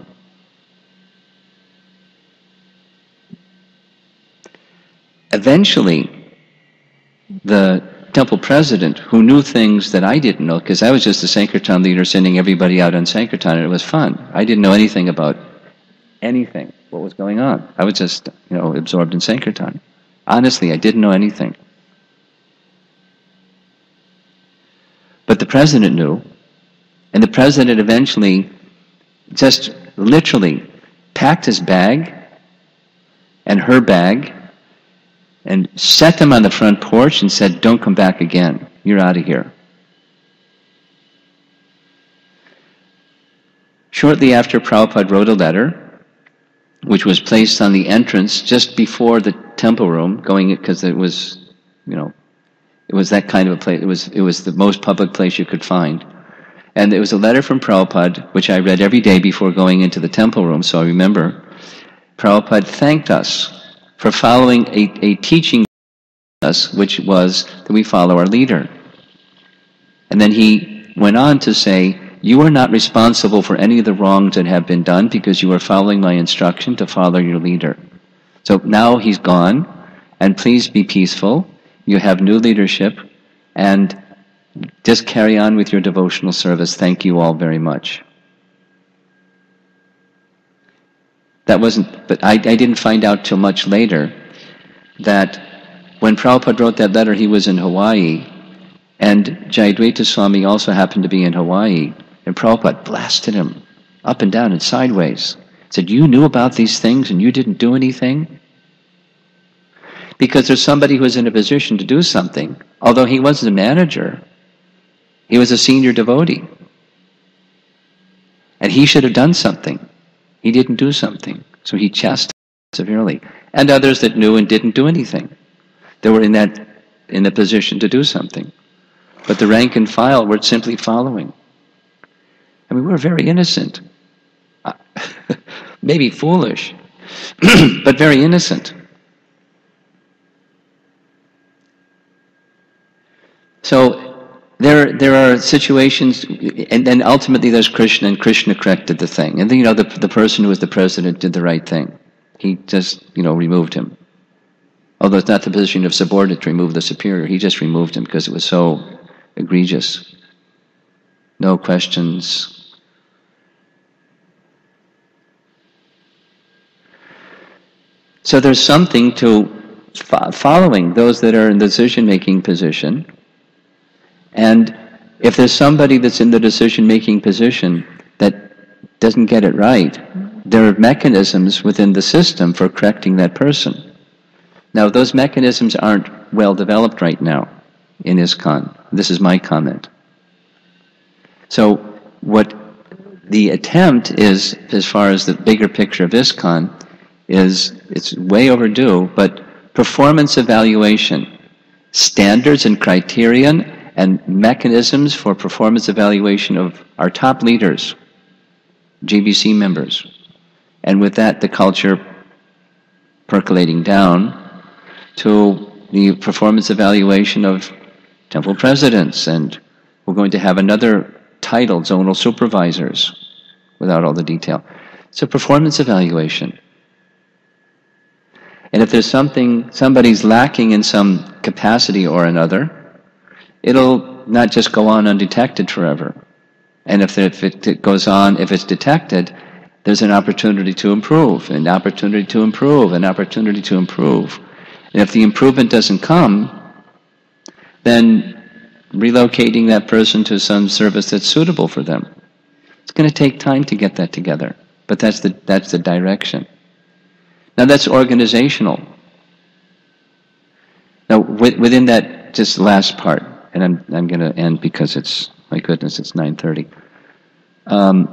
Eventually, the temple president, who knew things that I didn't know, because I was just a Sankirtan leader sending everybody out on Sankirtan, and it was fun. I didn't know anything about anything, what was going on. I was just, you know, absorbed in Sankirtan. Honestly, I didn't know anything. But the president knew, and the president eventually just literally packed his bag and her bag and set them on the front porch and said, "Don't come back again. You're out of here." Shortly after, Prabhupada wrote a letter, which was placed on the entrance just before the temple room, going because it was, you know, it was that kind of a place. It was it was the most public place you could find. And it was a letter from Prabhupada, which I read every day before going into the temple room, so I remember. Prabhupada thanked us for following a, a teaching us, which was that we follow our leader. And then he went on to say, "You are not responsible for any of the wrongs that have been done because you are following my instruction to follow your leader. So now he's gone, and please be peaceful. You have new leadership, and just carry on with your devotional service. Thank you all very much." That wasn't, but I, I didn't find out till much later that when Prabhupada wrote that letter, he was in Hawaii, and Jayadvaita Swami also happened to be in Hawaii, and Prabhupada blasted him up and down and sideways. Said, "You knew about these things and you didn't do anything?" Because there's somebody who was in a position to do something, although he wasn't a manager, he was a senior devotee. And he should have done something. He didn't do something, so he chastised severely. And others that knew and didn't do anything. They were in that in a position to do something. But the rank and file were simply following. I mean, we're very innocent. Maybe foolish, but very innocent. So There, there are situations, and then ultimately there's Krishna, and Krishna corrected the thing. And then, you know, the, the person who was the president did the right thing. He just, you know, removed him. Although it's not the position of subordinate to remove the superior, he just removed him because it was so egregious. No questions. So there's something to fo- following those that are in the decision-making position. And if there's somebody that's in the decision-making position that doesn't get it right, there are mechanisms within the system for correcting that person. Now, those mechanisms aren't well developed right now. in ISKCON. This is my comment. So what the attempt is, as far as the bigger picture of ISKCON, is it's way overdue, but performance evaluation, standards and criterion and mechanisms for performance evaluation of our top leaders, G B C members. And with that, the culture percolating down to the performance evaluation of temple presidents, and we're going to have another title, zonal supervisors, without all the detail. So performance evaluation. And if there's something, somebody's lacking in some capacity or another, it'll not just go on undetected forever. And if, if it goes on, if it's detected, there's an opportunity to improve, an opportunity to improve, an opportunity to improve. And if the improvement doesn't come, then relocating that person to some service that's suitable for them. It's going to take time to get that together, but that's the that's the direction. Now that's organizational. Now within that, just the last part, and I'm I'm going to end because it's, my goodness, it's nine thirty. Um,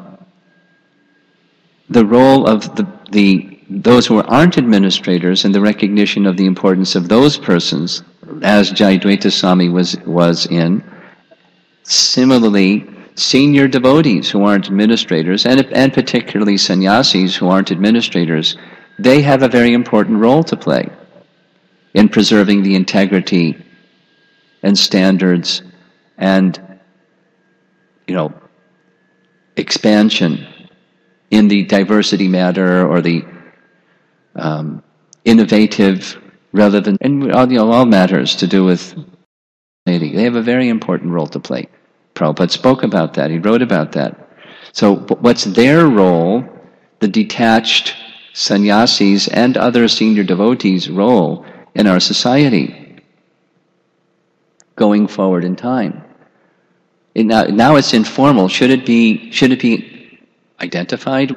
the role of the the those who aren't administrators and the recognition of the importance of those persons, as Jayadvaita Swami was was in. Similarly, senior devotees who aren't administrators, and and particularly sannyasis who aren't administrators, they have a very important role to play in preserving the integrity and standards and, you know, expansion in the diversity matter, or the um, innovative, relevant, and all, you know, all matters to do with. They have a very important role to play. Prabhupada spoke about that. He wrote about that. So what's their role, the detached sannyasis and other senior devotees' role in our society going forward in time? It now, now it's informal. Should it be, should it be identified?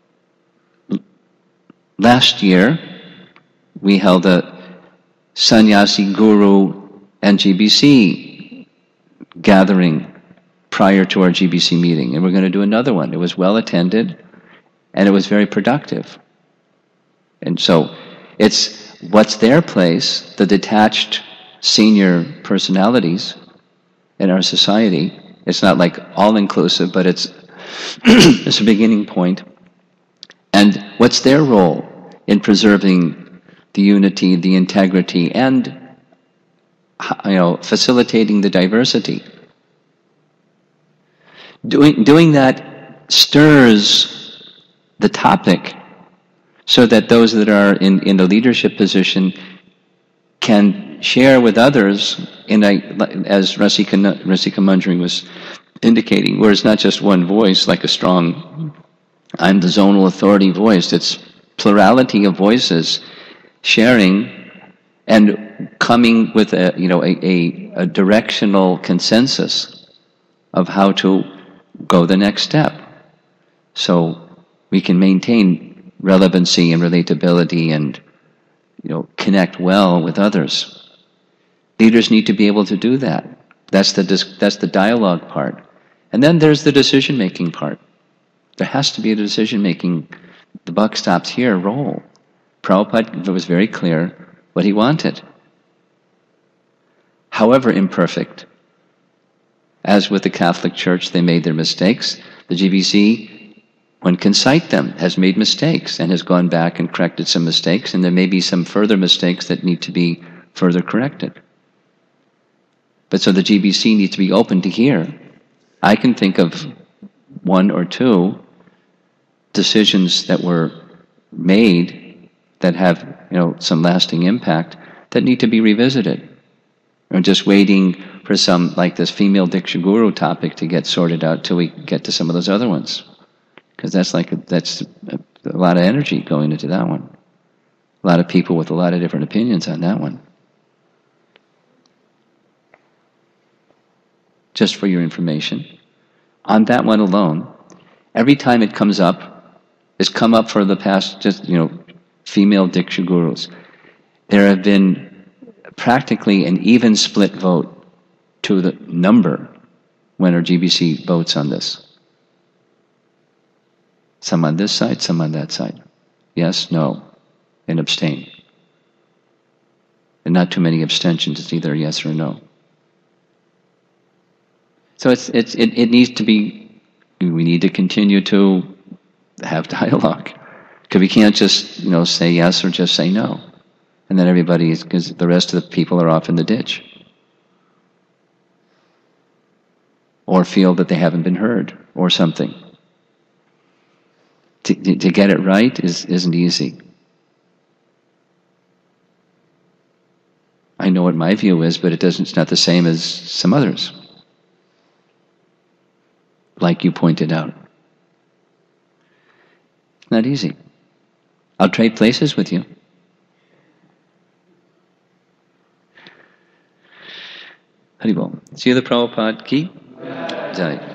Last year, we held a sannyasi guru and G B C gathering prior to our G B C meeting, and we're going to do another one. It was well attended, and it was very productive. And so, it's what's their place, the detached senior personalities in our society. It's not like all-inclusive, but it's, it's a beginning point. And what's their role in preserving the unity, the integrity, and, you know, facilitating the diversity? Doing, doing that stirs the topic so that those that are in, in a leadership position can share with others, in a, as Rasika, Rasika Manjari was indicating, where it's not just one voice, like a strong, I'm the zonal authority voice. It's plurality of voices sharing and coming with a, you know, a, a, a directional consensus of how to go the next step, so we can maintain relevancy and relatability and, you know, connect well with others. Leaders need to be able to do that. That's the dis- that's the dialogue part. And then there's the decision-making part. There has to be a decision-making, the buck stops here, role. Prabhupada was very clear what he wanted. However imperfect, as with the Catholic Church, they made their mistakes. The G B C, one can cite them, has made mistakes and has gone back and corrected some mistakes, and there may be some further mistakes that need to be further corrected. But so the G B C needs to be open to hear. I can think of one or two decisions that were made that have, you know, some lasting impact that need to be revisited. Or just waiting for some, like this female Diksha Guru topic, to get sorted out till we get to some of those other ones. Because that's like, a, that's a, a lot of energy going into that one. A lot of people with a lot of different opinions on that one. Just for your information, on that one alone, every time it comes up, it's come up for the past, just, you know, female Diksha Gurus. There have been practically an even split vote to the number when our G B C votes on this. Some on this side, some on that side. Yes, no, and abstain. And not too many abstentions, it's either yes or no. So it's, it's, it, it needs to be, we need to continue to have dialogue. Because we can't just, you know, say yes or just say no. And then everybody is, because the rest of the people are off in the ditch. Or feel that they haven't been heard, or something. To, to, to get it right is, isn't easy. I know what my view is, but it doesn't, it's not the same as some others. Like you pointed out. It's not easy. I'll trade places with you. Haribol. See you the Prabhupada ki Jai.